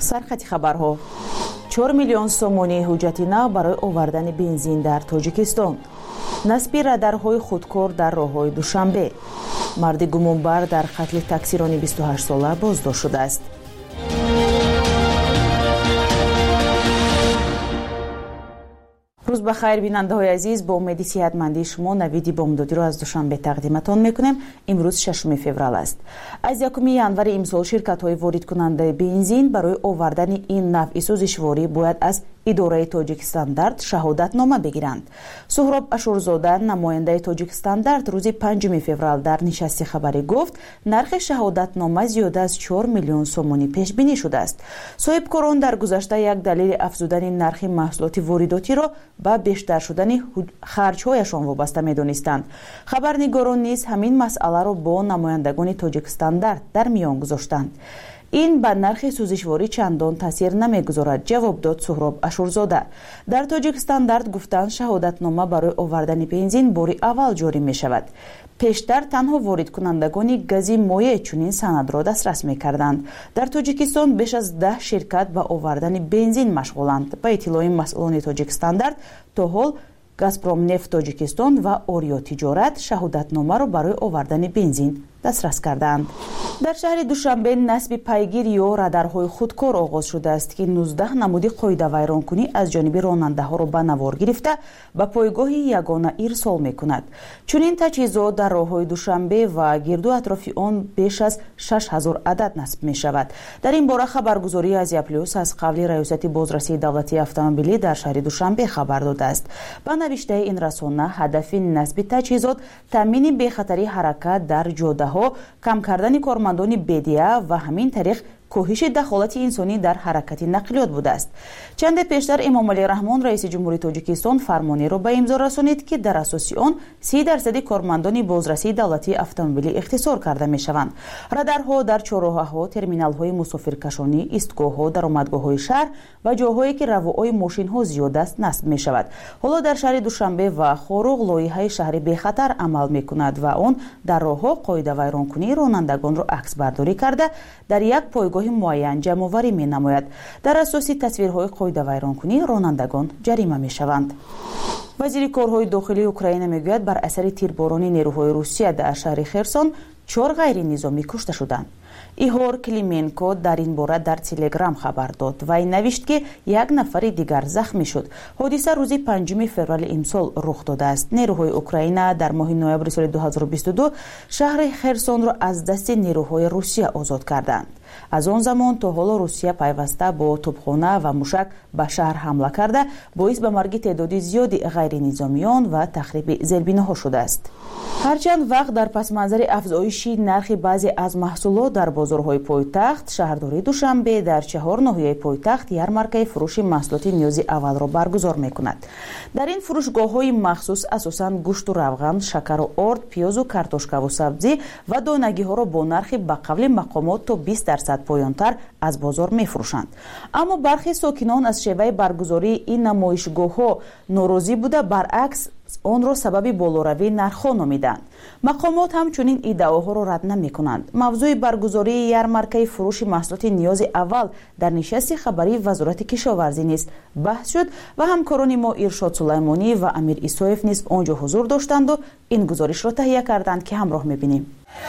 سرخط خبرها 4 میلیون سومونی حجتی نو برای آوردن بنزین در تاجیکستان. نصب رادارهای خودکار در راههای دوشنبه. مرد گمانبر در قتل تاکسیرانی 28 ساله بازداشت شده است. روز بخیر بیننده های عزیز، با امید صحتمندی شما نوید بامدادی را از دوشنبه تقدیمتان میکنیم. امروز 6 فوریه است. از 1 январи امسال شرکت های وارد کننده بنزین برای آوردن این نوع سوزشواری باید از اداره تاجیکستاندارت شهادتنامه بگیرند. سهراب اشورزاده نماینده تاجیکستاندارت روز 5 فوریه در نشست خبری گفت نرخ شهادتنامه زیاده از 4 میلیون سومونی پیش بینی شده است. صاحبکاران در گذشته یک دلیل افزودن نرخ محصولات وارداتی را با بیشتر شدن خرج‌هایشان وابسته می‌دانستند. خبرنگاران نیز همین مسئله را با نمایندگان تاجیکستاندارت در میان گذاشتند. این به نرخ سوزشواری چندان تاثیر نمیگذارد، جواب داد سهراب اشورزاده. در تاجیکستاندارت گفتند شهادتنامه برای آوردن بنزین باری اول جاری می شود. پیشتر تنها وارد کنندگان گازی مایع چنین سند را دسترس می کردند. در تاجیکستان بیش از 10 شرکت به آوردن بنزین مشغولند. به اطلاع مسئولان تاجیکستاندارت تا حال گازپروم نفت تاجیکستان و آریا تجارت شهادتنامه را برای آوردن بنزین دسترس کردند. در شهر دوشنبه نصب پیگیر یا رادارهای خودکار آغاز شده است که 19 نمود قاعده ویرانکنی از جانب راننده ها را به نوار گرفته به پایگاه یگانه ارسال می کند. چنین تجهیزات در راههای دوشنبه و گردو اطراف آن بیش از 6000 عدد نصب می شود. در این باره خبرگزاری آزیا پلوس از قبل ریاست بازرسی دولتی اتومبیلی در شهر دوشنبه خبر داده است. با نوشته این رسانه هدف نصب تجهیزات تامین بی‌خطری حرکت در جاده ها، کم کردن کارمندان بدیه و همین طریق کاهش دخالت انسانی در حرکت نقلیات بوده است. چند پیشتر امام علی رحمان رئیس جمهوری تاجیکستان فرمانی را به امضا رسانید که در اساس آن 30% کارمندان بازرسی دولتی اتومبیلی اختصار کرده می شوند. رادارها در چهارراه‌ها، ترمینال‌های مسافرکشانی، ایستگاه‌ها، درآمدگاه‌های شهر و جاهایی که رواهای ماشین‌ها زیاد است نصب می شود. حالا در شهر دوشنبه و خاروغ لایحه شهر بخطر عمل می کند و آن در راه‌ها قاعده ویرانکنی رانندگان را عکس برداری کرده در یک پایگاه معین جمع‌آوری می نماید. در اساس تصویرهای قاعده ویرانکنی رانندگان جریمه می شوند. وزیر کارهای داخلی اوکراین میگوید بر اثر تیربارانی نیروهای روسیه در شهر خرسون 4 غیر نظامی کشته شدند. ایهور کلیمنکو در این باره در تلگرام خبر داد و این نوشت که 1 نفر دیگر زخمی شد. حادثه روز 5 فوریه امسال رخ داده است. نیروهای اوکراین در ماه نوامبر سال 2022 شهر خرسون را از دست نیروهای روسیه آزاد کردند. از آن زمان تا حالا روسیه پیوسته با توپخانه و موشک به شهر حمله کرده باعث به مرگ تعداد زیادی غیر نظامیان و تخریب زیربناها شده است. هرچند وقت در پس منظر افزایش نرخ بعضی از محصولات در بازارهای پایتخت، شهرداری دوشنبه در 4 ناحیه پایتخت یارمارکه فروش محصولات نیاز اول را برگزار می‌کند. در این فروشگاه‌های مخصوص اساساً گوشت و روغن، شکر و آرد، پیاز و کارتوشکا و سبزی و دانگی‌ها را با نرخ به قبل مقامات تا 20% پایانتر از بازار می‌فروشند. اما برخی ساکنان از شیوه برگزاری این نمایشگاه‌ها ناراضی بوده، برعکس آن را سبب بالاروی نرخ‌ها نامیدند. مقامات همچنین ادعاها را رد نمی‌کنند. موضوع برگزاری یارمارکه فروش محصولات نیاز اول در نشست خبری وزارت کشاورزی نیز بحث شد و همکاران ما ارشاد سلیمانی و امیر ایسایف نیز آنجا حضور داشتند و این گزارش را تهیه کردند که همراه می‌بینیم.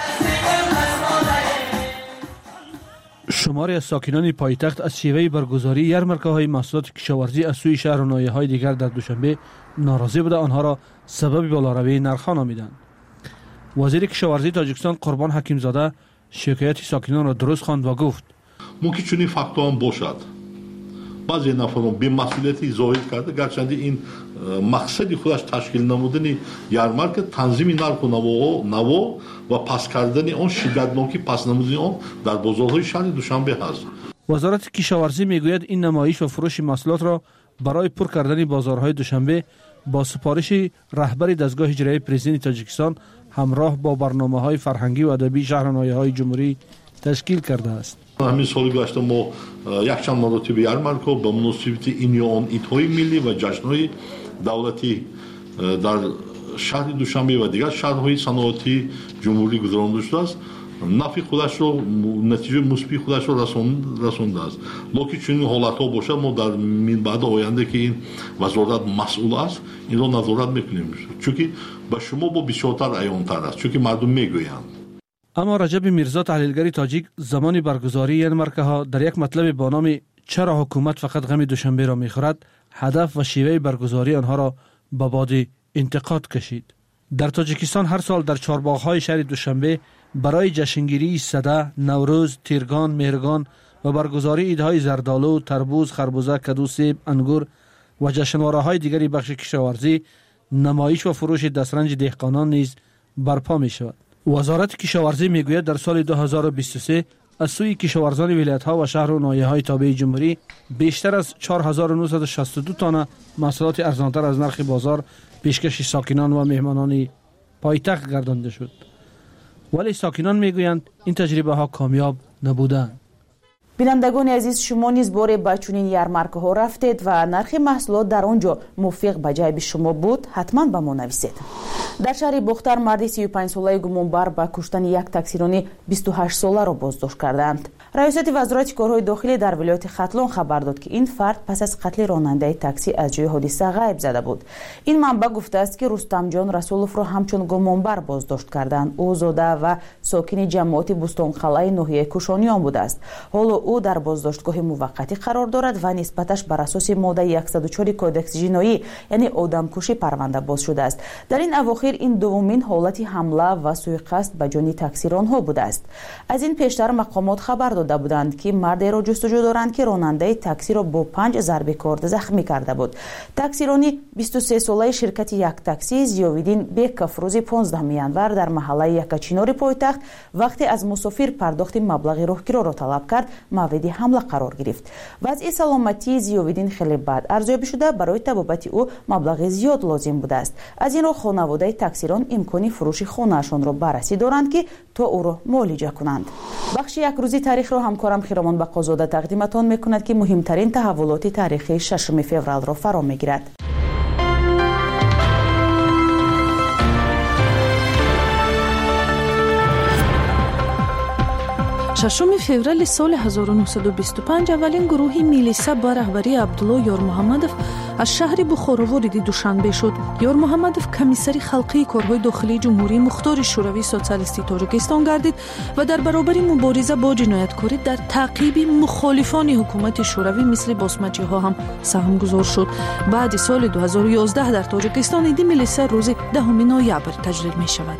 شماری از ساکنان پایتخت از شیوه برگزاری یارمارکه‌های محصولات کشاورزی از سوی شهر و ناحیه‌های دیگر در دوشنبه ناراضی بوده، آنها را سبب بالاروی نرخ‌ها نامیدند. وزیر کشاورزی تاجیکستان قربان حکیمزاده شکایت ساکنان را درست خواند و گفت ممکن چنین فاکتور هم باشد. بعضی نفران بی‌مسئولیتی ظاهر کرده، گرچند این مقصد خودش تشکیل نمودن یارمارک تنظیم نرخ و نوا و پس کردن آن شدتناکی پس نمودن آن در بازارهای شهر دوشنبه هست. وزارت کشاورزی میگوید این نمایش و فروش محصولات را برای پر کردن بازارهای دوشنبه با سفارش رهبر دستگاه اجرایی پرزیدنت تاجیکستان همراه با برنامه‌های فرهنگی و ادبی شهر و ناحیه‌های جمهوری تشکیل کرده است. همین سال گذشته ما یک چند مرتبه یارمارک‌ها به مناسبت این ایدهای ملی و جشن‌های دولتی در شهر دوشنبه و دیگر شهرهای صنعتی جمهوری گذرانده شده است نفی خودش رو نتیجه مثبت خودش رو رسونده است. لکن چنین حالت‌ها باشد ما در بعد آینده که این وزارت مسئول است این رو نظارت میکنیم، چون که به شما با بسیارتر عیان‌تر است، چون که مردم میگویند. اما رجب میرزا تحلیلگر تاجیک زمان برگزاری یارمارکه ها در یک مطلب با نام چرا حکومت فقط غم دوشنبه را میخورد هدف و شیوه برگزاری آنها را به باد انتقاد کشید. در تاجیکستان هر سال در چهارباغ‌های شهر دوشنبه برای جشنگیری سده، نوروز، تیرگان، مهرگان و برگزاری عیدهای زردآلو، تربوز، خربوزه، کدو، سیب، انگور و جشنواره‌های دیگری بخش کشاورزی، نمایش و فروش دسترنج دهقانان نیز برپا می شود. وزارت کشاورزی میگوید در سال 2023 از سوی کشاورزان ولایت‌ها و شهر و ناحیه‌های تابع جمهوری بیشتر از 4962 تن محصولات ارزان‌تر از نرخ بازار پیشکش ساکنان و مهمانان پایتخت گردانده شد. ولی ساکنان میگویند این تجربه ها کامیاب نبودند. بینندگان عزیز، شما نیز باره به چنین یارمارکه ها رفتید و نرخ محصولات در آنجا موافق به جایب شما بود؟ حتما به ما نویسید. در شهر بختر مردی 35 ساله گمانبر به کشتن یک تاکسیرانی 28 ساله را بازداشت کردند. رئیست وزارت کارهای داخلی در ولایت ختلان خبر داد که این فرد پس از قتل راننده تاکسی از جای حادثه غیب زده بود. این منبع گفته است که رستم جان رسولوف را همچون گمانبر بازداشت کردند. او زاده و ساکن جماعت بوستانقلعه ناحیه کوشانیان بوده است. حالا او در بازداشتگاه موقتی قرار دارد و نسبتش بر اساس ماده 104 کودکس جنایی یعنی آدمکشی پرونده باز شده است. در این اواخر این دومین حالت حمله و سوءقصد به جان تاکسیرانها بوده است. از این پیشتر مقامات خبر داده بودند که مردی را جستجو دارند که راننده تاکسی را با 5 ضربه کارد زخمی کرده بود. تاکسیرانی 23 ساله شرکت یک تاکسی زیاویدین بیک افروز 15 ینور در محله یکچینار پایتخت وقتی از مسافر پرداخت مبلغ راهگیرا را طلب کرد مورد حمله قرار گرفت. وضع سلامتی زیاویدین خیلی بد ارزیابی شده، برای طبابت او مبلغ زیاد لازم بوده است. از این رو خانواده تاکسیران امکانی فروش خانه‌شان را بررسی دارند که تا او را معالجه کنند. بخش یک روزی تاریخ را همکارم خیرامان بقازاده تقدیمتان میکند که مهمترین تحولات تاریخی 6 فوریه را فرا میگیرد. 6 فوریه سال 1925 اولین گروه میلیسا با رهبری عبدالله یار محمدов از شهر بخارا وارد دوشنبه شد. یار محمدов کمیسر خلقی کارهای داخلی جمهوری مختار شوروی سوسیالیستی تاجیکستان گردید و در برابر مبارزه با جنایتکاری در تعقیب مخالفان حکومت شوروی مثل باسمچی ها هم سهم گذار شد. بعد سال 2011 در تاجیکستان عید میلیسا روز 10 نوامبر تجلیل می شود.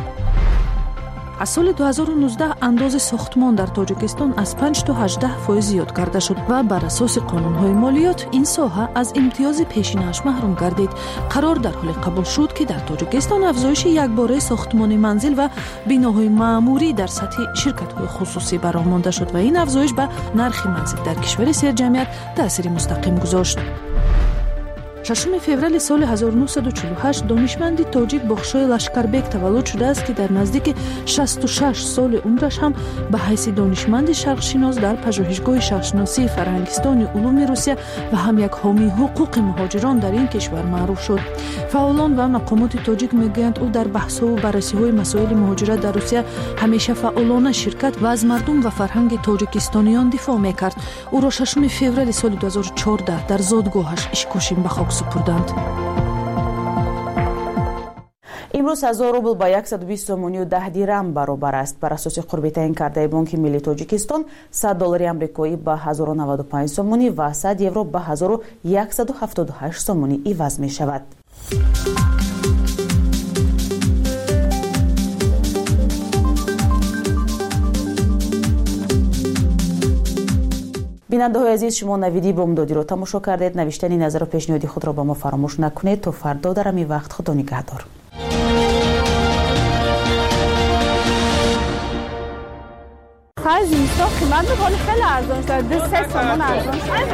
از سال 2019 انداز ساختمان در تاجیکستان از 5 تا 18% زیاد کرده شد و بر اساس قانون‌های مالیات این ساحه از امتیاز پیشینه‌اش محروم گردید. قرار در حال قبول شد که در تاجیکستان افزایش یکباره ساختمان منزل و بناهای معموری در سطح شرکت‌های خصوصی برآمده شد و این افزایش به نرخ منزل در کشور سرجمعیت تأثیر مستقیم گذاشت. 6 فوریه سال 1948 دانشمندی تاجیک بخشای لشکربек تولد شده است که در نزدیک 66 سال عمرش هم به حیث دانشمند شرقشناس در پژوهشگاه شرقشناسی فرهنگستان علوم روسیه و هم یک حامی حقوق مهاجران در این کشور معروف شد. فعالان و مقامات تاجیک میگویند او در بحث‌ها و بررسی‌های مسائل مهاجرت در روسیه همیشه فعالانه شرکت و از مردم و فرهنگ تاجیکستانیان دفاع میکرد. او را 6 فوریه سال 2014 در زادگاهش اشکاشین به خاک سپردند. امروز 1000 روبل با 120 سومونی و 10 دیرم برابر است. بر اساس قربی‌ترین کرده بانک ملی تاجیکستان 100 دلار آمریکایی با 1095 سومونی و 100 یورو با 1178 سومونی عوض می شود. بیننده های عزیز، شما نویدی بامدادی رو تماشا کردید. نوشتن نظر و پیشنهادی خود را با ما فراموش نکنید. تا فردا در همین وقت خدا نگهدار. خرج اینستا قیمت میکنه خیلی ارزان شده. 3 تومان ارزان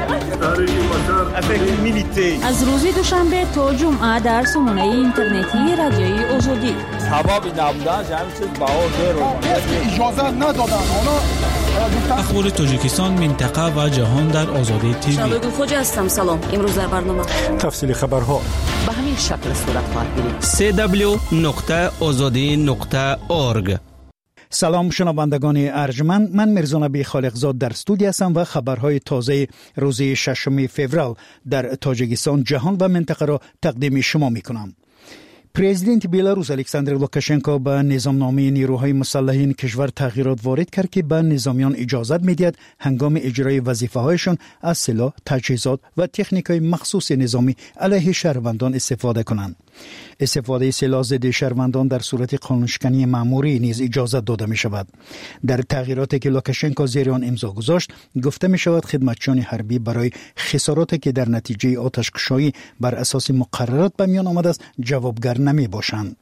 شده. از روز دوشنبه تا جمعه در سامانه اینترنتی رادیوی آزادی. سبب نبودن همین چیز بهار رو اجازه ندادن. اخبار تاجیکستان، منطقه و جهان در آزادی تیوی. شبگون خوجا هستم. سلام. امروز در برنامه تفصیل خبرها به همین شکل صورت خواهد گرفت. www.azadi.org سلام شنوندگان ارجمند، من میرزا نبی خالقزاد در استودیو هستم و خبرهای تازه روز 6 فوریه در تاجیکستان، جهان و منطقه را تقدیم شما میکنم. پرزیدنت بیلاروس الکساندر لوکاشنکو به نظامنامه نیروهای مسلحین کشور تغییرات وارد کرد که به نظامیان اجازه میدهد هنگام اجرای وظیفه‌هایشان از سلاح، تجهیزات و تکنیک‌های مخصوص نظامی علیه شهروندان استفاده کنند. استفاده سلاح ضد شهروندان در صورت قانونشکنی مأموری نیز اجازه داده می شود. در تغییراتی که لوکاشنکو زیر آن امضا گذاشت، گفته می شود خدمتچیان حربی برای خساراتی که در نتیجه آتش‌کشی بر اساس مقررات به میان آمده است جوابگر نمی باشند.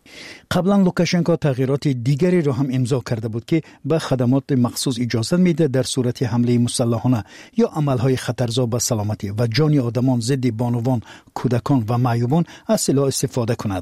قبلا لوکاشنکو تغییرات دیگری را هم امضا کرده بود که به خدمات مخصوص اجازه میده در صورت حمله مسلحانه یا عملهای خطرزا به سلامتی و جان آدمان ضد بانوان، کودکان و معیوبان از سلاح استفاده کند.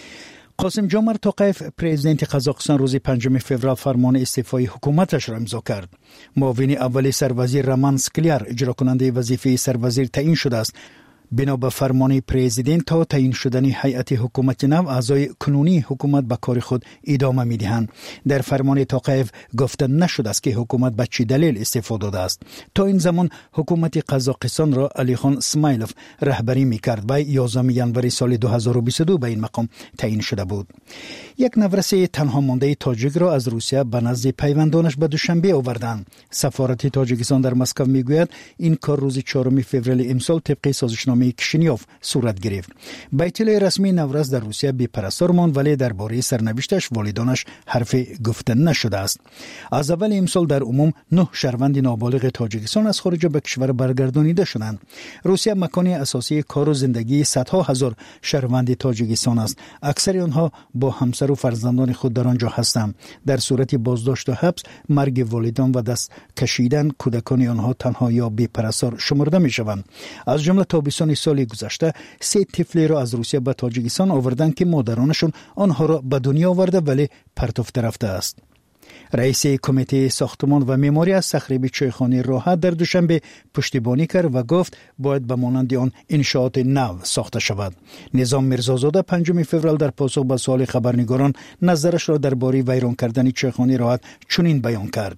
قاسم جمعت توقیف پرزیدنت قزاقستان روز 5 فوریه فرمان استعفای حکومتش را امضا کرد. معاون اول سروزیر رمان سکلیر اجرا کننده وظیفه سروزیر تعیین شده است. بنا به فرمان پرزیدنت تا تعیین شدن هیئت حکومت نو، اعضای کنونی حکومت به کار خود ادامه می‌دهند. در فرمان توقیف گفته نشده است که حکومت به چه دلیل استعفا داده است. تا این زمان حکومت قزاقستان را علیخان اسماعیلوف رهبری می‌کرد و 11 ژانویه سال 2022 به این مقام تعیین شده بود. یک نورسه تنها مانده تاجیک را از روسیه به نزد پیوندانش به دوشنبه آوردند. سفارت تاجیکستان در مسکو میگوید این کار روز 4 فوریه امسال طبق سازشنامه کشینیوف صورت گرفت. به اطلاع رسمی نورس در روسیه بی‌پرستار ماند، ولی درباره سرنوشتش والدانش حرف گفته نشده است. از اول امسال در عموم 9 شهروند نابالغ تاجیکستان از خارج به کشور برگردانیده شدند. روسیه مکان اساسی کار و زندگی صدها هزار شهروند تاجیکستان است. اکثر آنها با همسر و فرزندان خود در آنجا هستند. در صورت بازداشت و حبس، مرگ والدان و دست کشیدن کودکان آنها تنها یا بی‌پرستار شمرده می‌شوند. از جمله تابستان سال گذشته 3 طفل را از روسیه به تاجیکستان آوردند که مادرانشون آنها را به دنیا آورده ولی پرتافته رفته است. رئیس کمیته ساختمان و معماری از تخریب چایخانه راحت در دوشنبه پشتیبانی کرد و گفت باید به مانند آن انشاءات نو ساخته شود. نظام میرزازاده 5 فوریه در پاسخ به سوال خبرنگاران نظرش را درباره ویران کردن چایخانه راحت چنین بیان کرد: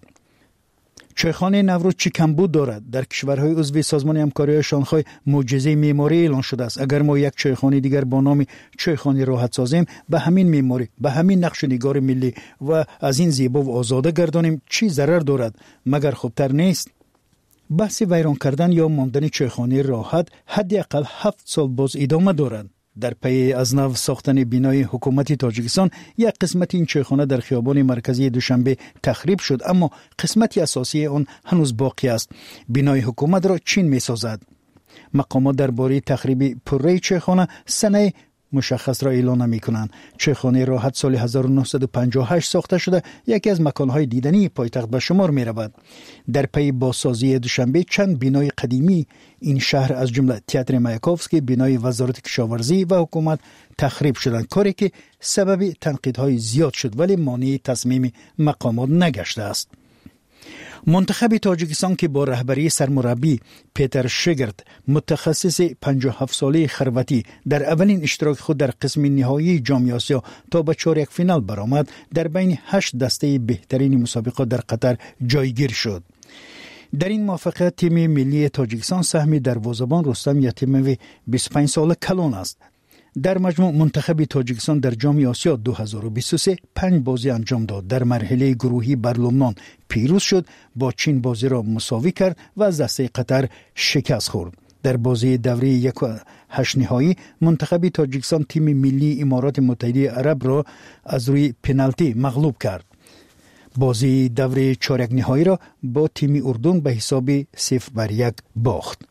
چایخانه نوروز چه کمبود دارد؟ در کشورهای عضو سازمان همکاری شانگهای معجزه معماری اعلان شده است. اگر ما یک چایخانه دیگر با نام چایخانه راحت سازیم، به همین معماری، به همین نقش نگار ملی و از این زیبا و آزاده گردانیم، چی ضرر دارد؟ مگر خوبتر نیست؟ بحث ویران کردن یا ماندن چایخانه راحت حداقل 7 سال باز ادامه دارد. در پی از نو ساختن بینای حکومت تاجیکستان، یک قسمت این چایخانه در خیابان مرکزی دوشنبه تخریب شد، اما قسمتی اساسی آن هنوز باقی است. بینای حکومت را چین می سازد. مقامات درباره تخریب پره چایخانه سنه مشخص را اعلان نمی کنند. چایخانه راحت سال 1958 ساخته شده، یکی از مکانهای دیدنی پایتخت به شمار می رود. در پی بازسازی دوشنبه چند بینای قدیمی این شهر از جمله تئاتر مایاکوفسکی، بینای وزارت کشاورزی و حکومت تخریب شدند، کاری که سبب تنقیدهای زیاد شد ولی مانع تصمیم مقامات نگشته است. منتخب تاجیکستان که با رهبری سرمربی پیتر شگرت، متخصص 57 ساله خرواتی، در اولین اشتراک خود در قسم نهایی جام آسیا تا به چهارک فینال برآمد، در بین 8 دسته بهترین مسابقات در قطر جایگیر شد. در این موفقیت تیم ملی تاجیکستان سهم دروازه‌بان رستم یتیموی 25 ساله کلان است. در مجموع منتخب تاجیکستان در جام آسیا 2023 5 بازی انجام داد. در مرحله گروهی بر لبنان پیروز شد، با چین بازی را مساوی کرد و از دسته قطر شکست خورد. در بازی دوره 1/8 نهایی منتخب تاجیکستان تیم ملی امارات متحده عرب را از روی پنالتی مغلوب کرد. بازی دوره چهارک نهایی را با تیم اردن به حساب 0-1 باخت.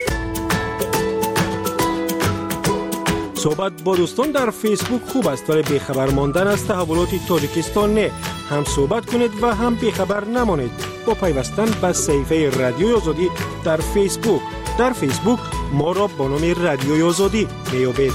صحبت با دوستان در فیسبوک خوب است، ولی بیخبر ماندن از تحولات تاجیکستان نه. هم صحبت کنید و هم بیخبر نمانید با پیوستن به صفحه رادیوی آزادی در فیسبوک. در فیسبوک ما را با نام رادیوی آزادی میابید.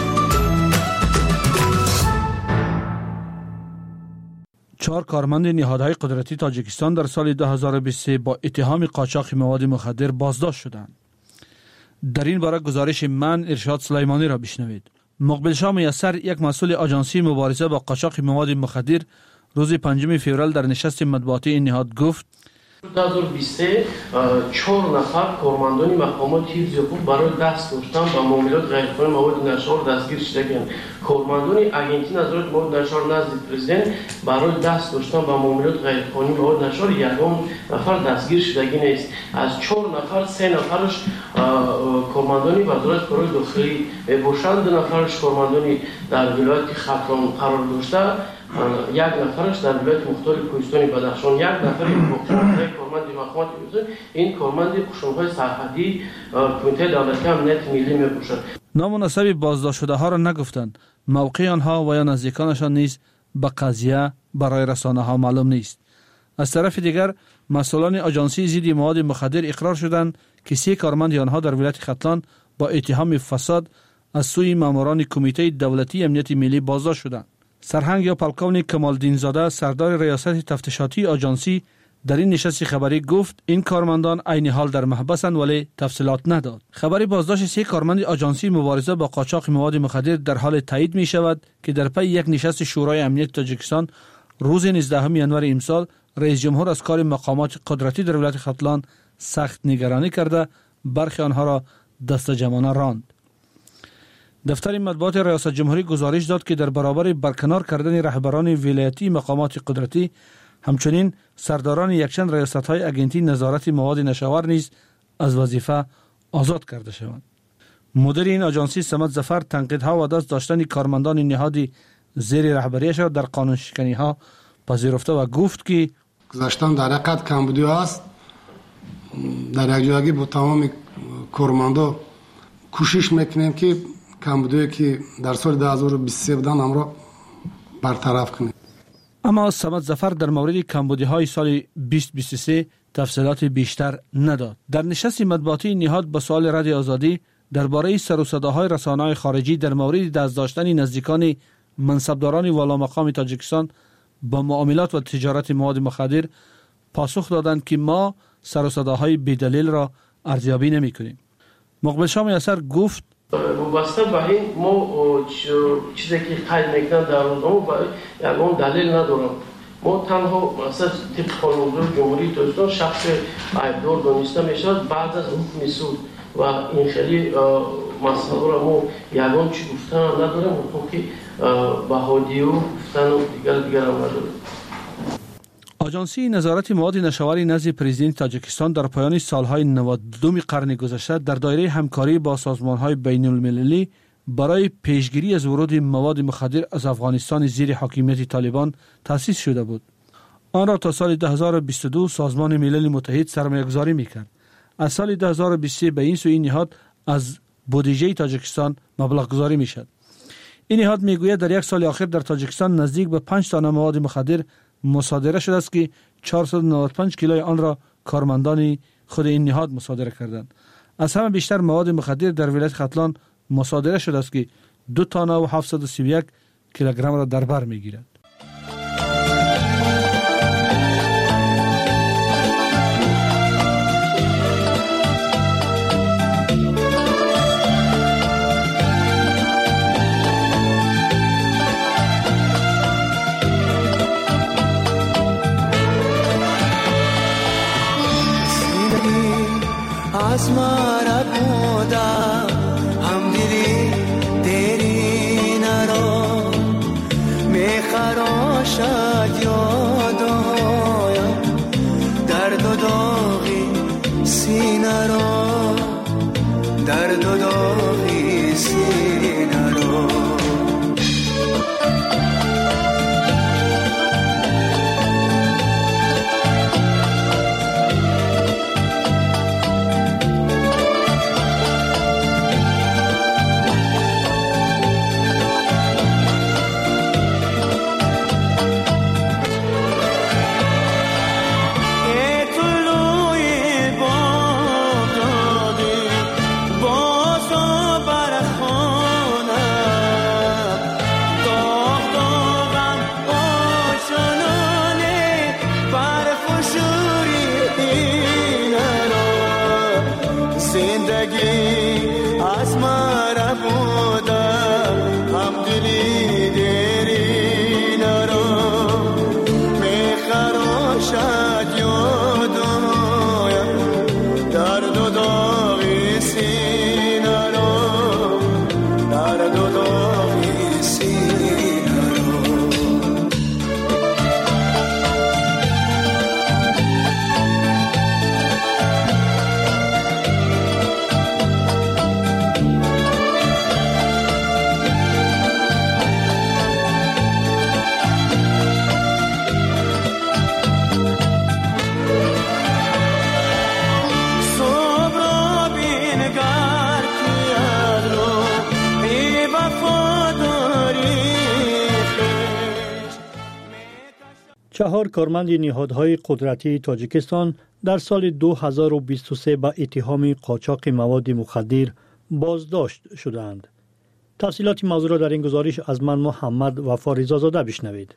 چهار کارمند نهادهای قدرتی تاجیکستان در سال 2023 با اتهام قاچاق مواد مخدر بازداشت شدند. در این باره گزارش من ارشاد سلیمانی را بشنوید. مقبل شاه میسر، یک مسئول آژانسی مبارزه با قاچاق مواد مخدر، روز 5 فوریه در نشست مطبوعاتی این نهاد گفت 2023 4 نفر کارمندان مقامات حفظ حقوق برای دست داشتن به معاملات غیرقانونی مواد نشار دستگیر شدگان. کارمندان اگنتی نظارت مواد نشار نزد پرزیدنت برای دست داشتن به معاملات غیرقانونی مواد نشار یگان نفر دستگیر شدگی نیست. از 4 نفر 3 نفرش کارمندان وزارت کارهای داخلی باشند، 2 نفرش کارمندان در ولایت ختلان قرار داشته، 1 نفرش در ولایت مختار کوهستان بدخشان، 1 نفر کارمند مقامات این کارمند قشون‌های سرحدی کمیته دولتی امنیت ملی میباشد. نامناسب بازداشت شده ها را نگفتند. موقع آنها و یا نزدیکانشان نیز به قضیه برای رسانه ها معلوم نیست. از طرف دیگر مسئولان آژانسی ضد مواد مخدر اقرار شدند که 3 کارمند آنها در ولایت ختلان با اتهام فساد از سوی ماموران کمیته دولتی امنیت ملی بازداشت شدند. سرهنگ یا پلکون کمالدین زاده سردار ریاست تفتیشاتی آژانسی در این نشست خبری گفت این کارمندان عین حال در محبسند ولی تفصیلات نداد. خبری بازداشت 3 کارمند آژانسی مبارزه با قاچاق مواد مخدر در حال تایید می شود که در پی یک نشست شورای امنیت تاجیکستان روز 19 ژانویه امسال رئیس جمهور از کار مقامات قدرتی در ولایت ختلان سخت نگرانی کرده برخی آنها را دست جمعانه راند. دفتر مطبوعات ریاست جمهوری گزارش داد که در برابر برکنار کردن رهبران ولایتی مقامات قدرتی همچنین سرداران یکچند ریاست‌های اگنتی نظارت مواد نشاور نیز از وظیفه آزاد کرده شوند. مدیر این آژانسی سمت ظفر تنقیدها و دست داشتن کارمندان نهادی زیر رهبریش را در قانون شکنی‌ها پذیرفته و گفت که گذشتن در حقیقت کمبودی است. در یک جایی با تمام کارمندا کوشش میکنیم که کمبودی که در سال 2023 بودن امرا برطرف کنیم. اما سمت ظفر در مورد کمبودی‌های سال 2023 تفصیلات بیشتر نداد. در نشست مطبوعاتی نهاد به سوال رد آزادی درباره سر و صداهای رسانه‌های خارجی در مورد دست داشتن نزدیکان منصبداران والا مقام تاجیکستان با معاملات و تجارت مواد مخدر پاسخ دادند که ما سر و صداهای بی‌دلیل را ارزیابی نمی‌کنیم. مقبل شاه میسر گفت وابسته به این ما چیزی که قید میکنن در روزنامه و یگان دلیل ندارم. ما تنها مثلا طبق قانون جمهوری تاجیکستان شخص عیبدار دانسته میشود بعد از حکم سود و این خیلی مسئله را ما یگان چی گفتن نداریم و که بهادی و گفتن و دیگر هم نداریم. آژانسی نظارت مواد نشاوری نزد پرزیدنت تاجیکستان در پایان سالهای 92 قرن گذشته در دایره همکاری با سازمان‌های بین‌المللی برای پیشگیری از ورود مواد مخدر از افغانستان زیر حاکمیت طالبان تأسیس شده بود. آن را تا سال 2022 سازمان ملل متحد سرمایه‌گذاری می‌کرد. از سال 2023 به این سوی نهاد از بودجه تاجیکستان مبلغ گذاری می‌شد. این نهاد می‌گوید در یک سال اخیر در تاجیکستان نزدیک به 5 تن مواد مخدر مصادره شده است که 495 کیلوی آن را کارمندان خود این نهاد مصادره کردند. از همه بیشتر مواد مخدر در ولایت ختلان مصادره شده است که 2 تن و 731 کیلوگرم را در بر میگیرد. आसमां बूंदा हम दिली तेरी नरो मैं खरोशा याद होया दर्द दोगी सीना रो दर्द दोगी सीना रो 4 کارمند نهادهای قدرتی تاجیکستان در سال 2023 با اتهام قاچاق مواد مخدر بازداشت شدند. تفصیلات موضوع را در این گزارش از من محمد وفا رضازاده بشنوید.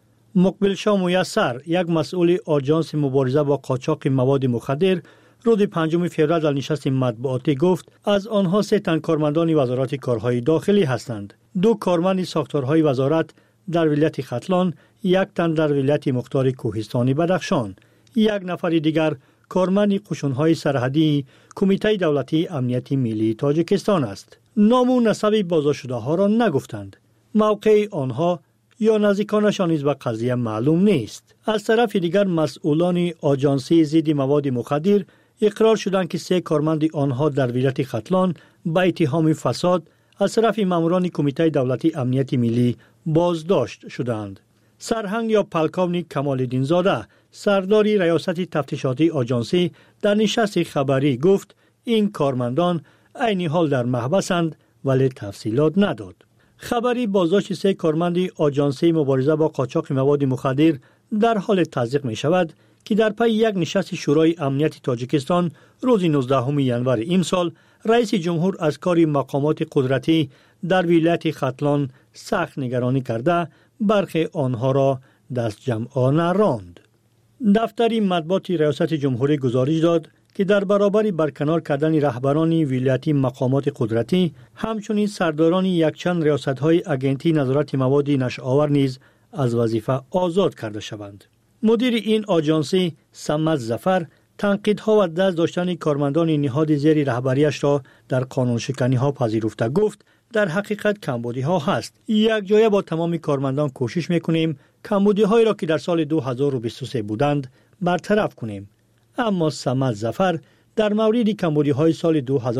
مقبل شاه میسر، یک مسئول آژانس مبارزه با قاچاق مواد مخدر، روز 5 فوریه در نشست مطبوعاتی گفت از آنها 3 تن کارمندان وزارت کارهای داخلی هستند. 2 کارمند ساختارهای وزارت در ولایت ختلان، 1 تن در ولایت مختار کوهستانی بدخشان، 1 نفر دیگر کارمند قشون‌های سرحدی کمیته دولتی امنیت ملی تاجیکستان است. نام و نسب بازداشت شده ها را نگفتند. موقع آنها یا نزدیکانشان نیز به قضیه معلوم نیست. از طرف دیگر مسئولان آژانسی ضد مواد مخدر اقرار شدند که 3 کارمند آنها در ولایت ختلان به اتهام فساد از طرف ماموران کمیته دولتی امنیت ملی بازداشت شدند. سرهنگ یا پلکاونی کمال‌الدین زاده، سردار ریاست تفتیشاتی آژانسی، در نشست خبری گفت این کارمندان عین حال در محبسند ولی تفصیلات نداد. خبری بازداشت 3 کارمند آژانسی مبارزه با قاچاق مواد مخدر در حال تصدیق می شود که در پی یک نشست شورای امنیت تاجیکستان روز 19 ینور امسال رئیس جمهور از کار مقامات قدرتی در ولایت ختلان سخت نگرانی کرده برخی آنها را دست جمعانه راند. دفتر مطبوعات ریاست جمهوری گزارش داد که در برابر برکنار کردن رهبران ولایتی مقامات قدرتی، همچنین سرداران یکچند ریاست‌های اگنتی نظارت مواد نشآور نیز از وظیفه آزاد کرده شوند. مدیر این آژانسی سمت ظفر تنقیدها و دست داشتن کارمندان نهاد زیر رهبریش را در قانون شکنی ها پذیرفته گفت در حقیقت کمبودی ها هست. یک جایه با تمام کارمندان کوشش میکنیم کمبودی هایی را که در سال 2023 بودند برطرف کنیم. اما سمت ظفر در مورد کمبودی های سال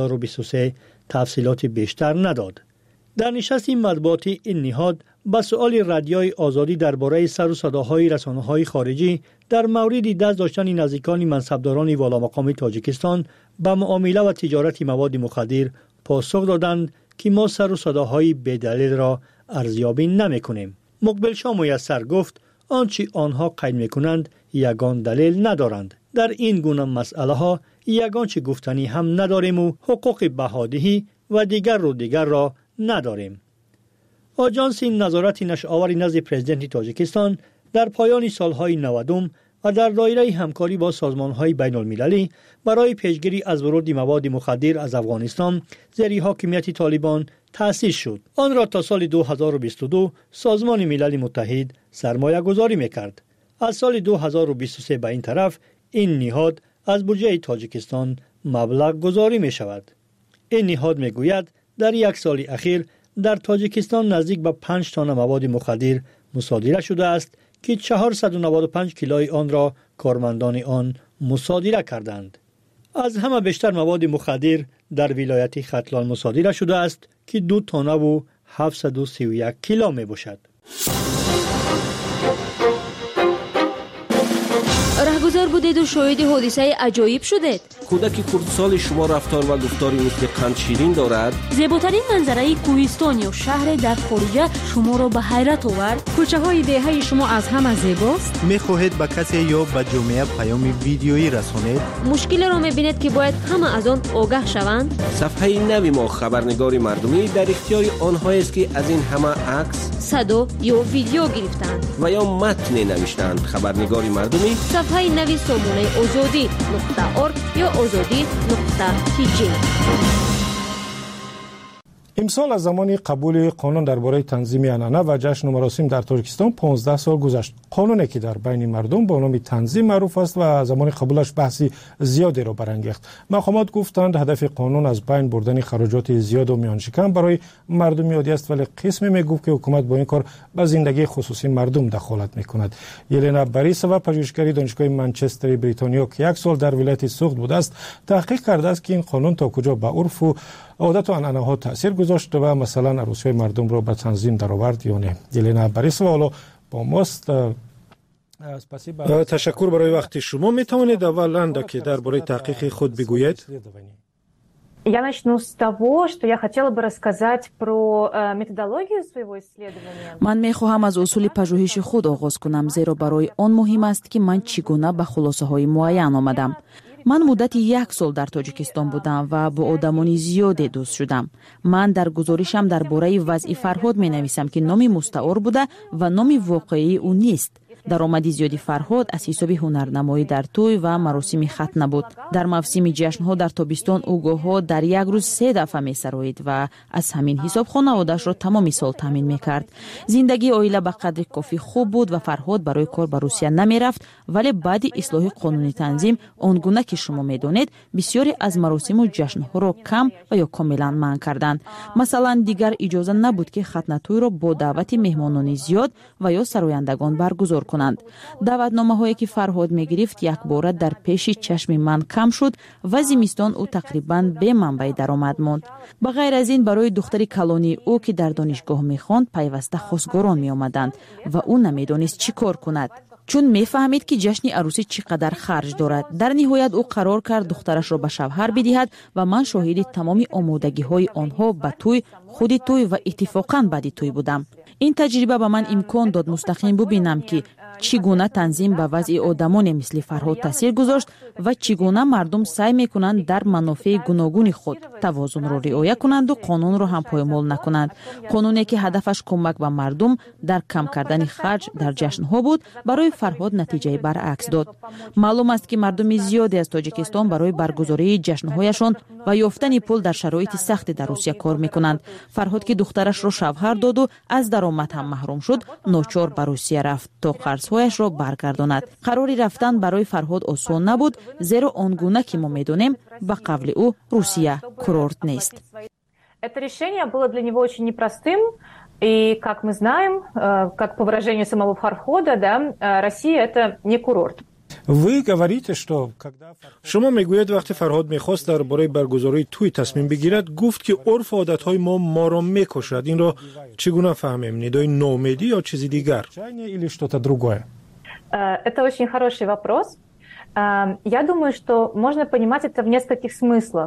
2023 تفصیلات بیشتر نداد. در نشست مطبوعاتی این نهاد با سؤال رادیوی آزادی درباره سر و صداهای رسانه‌های خارجی در مورد دست داشتن نزدیکان منصبداران والامقام تاجیکستان به معامله و تجارت مواد مخدر پاسخ دادند که ما سر و صداهای بی‌دلیل را ارزیابی نمی‌کنیم. مقبل شاه میسر گفت آنچه آنها قید می‌کنند یگان دلیل ندارند. در این گونه مسئله ها یگان چه گفتنی هم نداریم و حقوق بهادهی و دیگر را نداریم. آژانس نظارت نشآور نزد پرزیدنت تاجیکستان در پایان سالهای 90 و در دایره همکاری با سازمان‌های بین‌المللی برای پیشگیری از ورود مواد مخدر از افغانستان زیر حاکمیت طالبان تأسیس شد. آن را تا سال 2022 سازمان ملل متحد سرمایه گذاری می‌کرد. از سال 2023 به این طرف این نهاد از بودجه تاجیکستان مبلغ گذاری می‌شود. این نهاد می‌گوید در یک سال اخیر در تاجیکستان نزدیک به 5 تن مواد مخدر مصادره شده است که 495 کیلوی آن را کارمندان آن مصادره کردند. از همه بیشتر مواد مخدر در ولایت ختلان مصادره شده است که 2 تن و 731 کیلو می باشد. رهگذر بودید و شاهد حادثه عجایب شدید. کودک کردسال شما رفتار و گفتاری مثل قند شیرین دارد. زیباترین منظره کوهستان یا شهر در خارجه شما را به حیرت آورد. کوچه های دهه شما از همه زیباست. میخواهید به کسی یا به جامعه پیام ویدیویی رسانید؟ مشکل را میبینید که باید همه از آن آگاه شوند. صفحه نوی ما خبرنگار مردمی در اختیار آنها است که از این همه عکس، صدا یا ویدیو گرفتند و یا متن نوشتند. خبرنگار مردمی صفحه نوی سامانه آزادی.org یا آزادی.tg. امسال از زمان قبول قانون درباره تنظیم عنعنه و جشن و مراسم در تاجیکستان 15 سال گذشت. قانونی که در بین مردم با نام تنظیم معروف است و زمان قبولش بحثی زیادی را برانگیخت. مقامات گفتند هدف قانون از بین بردن خراجات زیاد و میان شکم برای مردم عادی است، ولی قسمی میگفت که حکومت با این کار به زندگی خصوصی مردم دخالت میکند. یلنا باریسووا، پژوهشگر دانشگاه منچستر بریتانیا که 1 سال در ولایت سوخت بوده است، تحقیق کرده است که این قانون تا کجا به عرف و عادت و عنعنه ها تاثیر گذاشت و مثلا عروسی مردم را به تنظیم درآورد یا نه. یلنا باریسووا با ماست. تشکر برای وقت شما. می توانید اولا که درباره تحقیق خود بگویید؟ Я начну с того, что я хотела бы рассказать про методологию своего исследования. من می‌خواهم از اصول پژوهش خود آغاز کنم زیرا برای آن مهم است که من چگونه به خلاصه‌های معین آمدم. من مدت 1 سال در تاجیکستان بودم و با آدمان زیادی دوست شدم. من در گزارشم درباره وضع فرهاد می‌نویسم که نام مستعار بوده و نام واقعی او نیست. درآمدی زیادی فرهاد از حساب هنرنمایی در توی و مراسم ختنه بود. در موسم جشن‌ها در تابستان او گاه‌ها در یک روز 3 دفعه می‌سرایید و از همین حساب خانواده‌اش را تمام سال تامین می‌کرد. زندگی عائله به قدر کافی خوب بود و فرهاد برای کار به روسیه نمی‌رفت، ولی بعد اصلاح قانونی تنظیم آنگونه که شما می‌دانید بسیاری از مراسم و جشن‌ها را کم و یا کاملا منع کردند. مثلا دیگر اجازه نبود که ختنه توی را با دعوت مهمانان زیاد و یا سرایندگان برگزار کنند. دعوتنامه‌هایی که فرهاد می‌گرفت یک بار در پیش چشم من کم شد و زمستان او تقریباً به منبع درآمد ماند. بغیر از این برای دختری کلانی او که در دانشگاه می‌خواند پیوسته خواستگاران می‌آمدند و او نمی‌دانست چی کار کند. چون می‌فهمید که جشن عروسی چقدر خرج دارد. در نهایت او قرار کرد دخترش را به شوهر بدهد و من شاهد تمام آمادگی‌های آنها به توی، خود توی و اتفاقاً بعد توی بودم. این تجربه به من امکان داد مستقیم ببینم که چگونه تنظیم به وضع آدمان مثل فرهاد تاثیر گذاشت و چگونه مردم سعی میکنند در منافع گوناگون خود توازن را رعایت کنند و قانون را هم پایمال نکنند. قانونی که هدفش کمک به مردم در کم کردن خرج در جشن‌ها بود برای فرهاد نتیجه برعکس داد. معلوم است که مردم زیادی از تاجیکستان برای برگزاری جشن‌هایشان و یافتن پول در شرایط سخت در روسیه کار میکنند. فرهاد که دخترش را شوهر داد و از درآمد هم محروم شد، ناچار به روسیه رفت تا قرض‌هایش را برگرداند. قراری رفتن برای فرهاد آسان نبود، زیرا آنگونه که ما می‌دانیم به قول او روسیه کورورت نیست. Это решение было для него очень непростым, и как мы знаем, как по выражению самого Фархода, да, Россия это не курорт. شما میگوید وقتی فرهاد میخواست درباره برگزاری توی تصمیم بگیرد گفت که عرف و عادتهای ما را میکشد. این را چگونه فهمیم؟ ندای نومیدی یا چیزی دیگر؟ Это очень хороший вопрос. Я думаю, что можно понимать это в нескольких смыслах.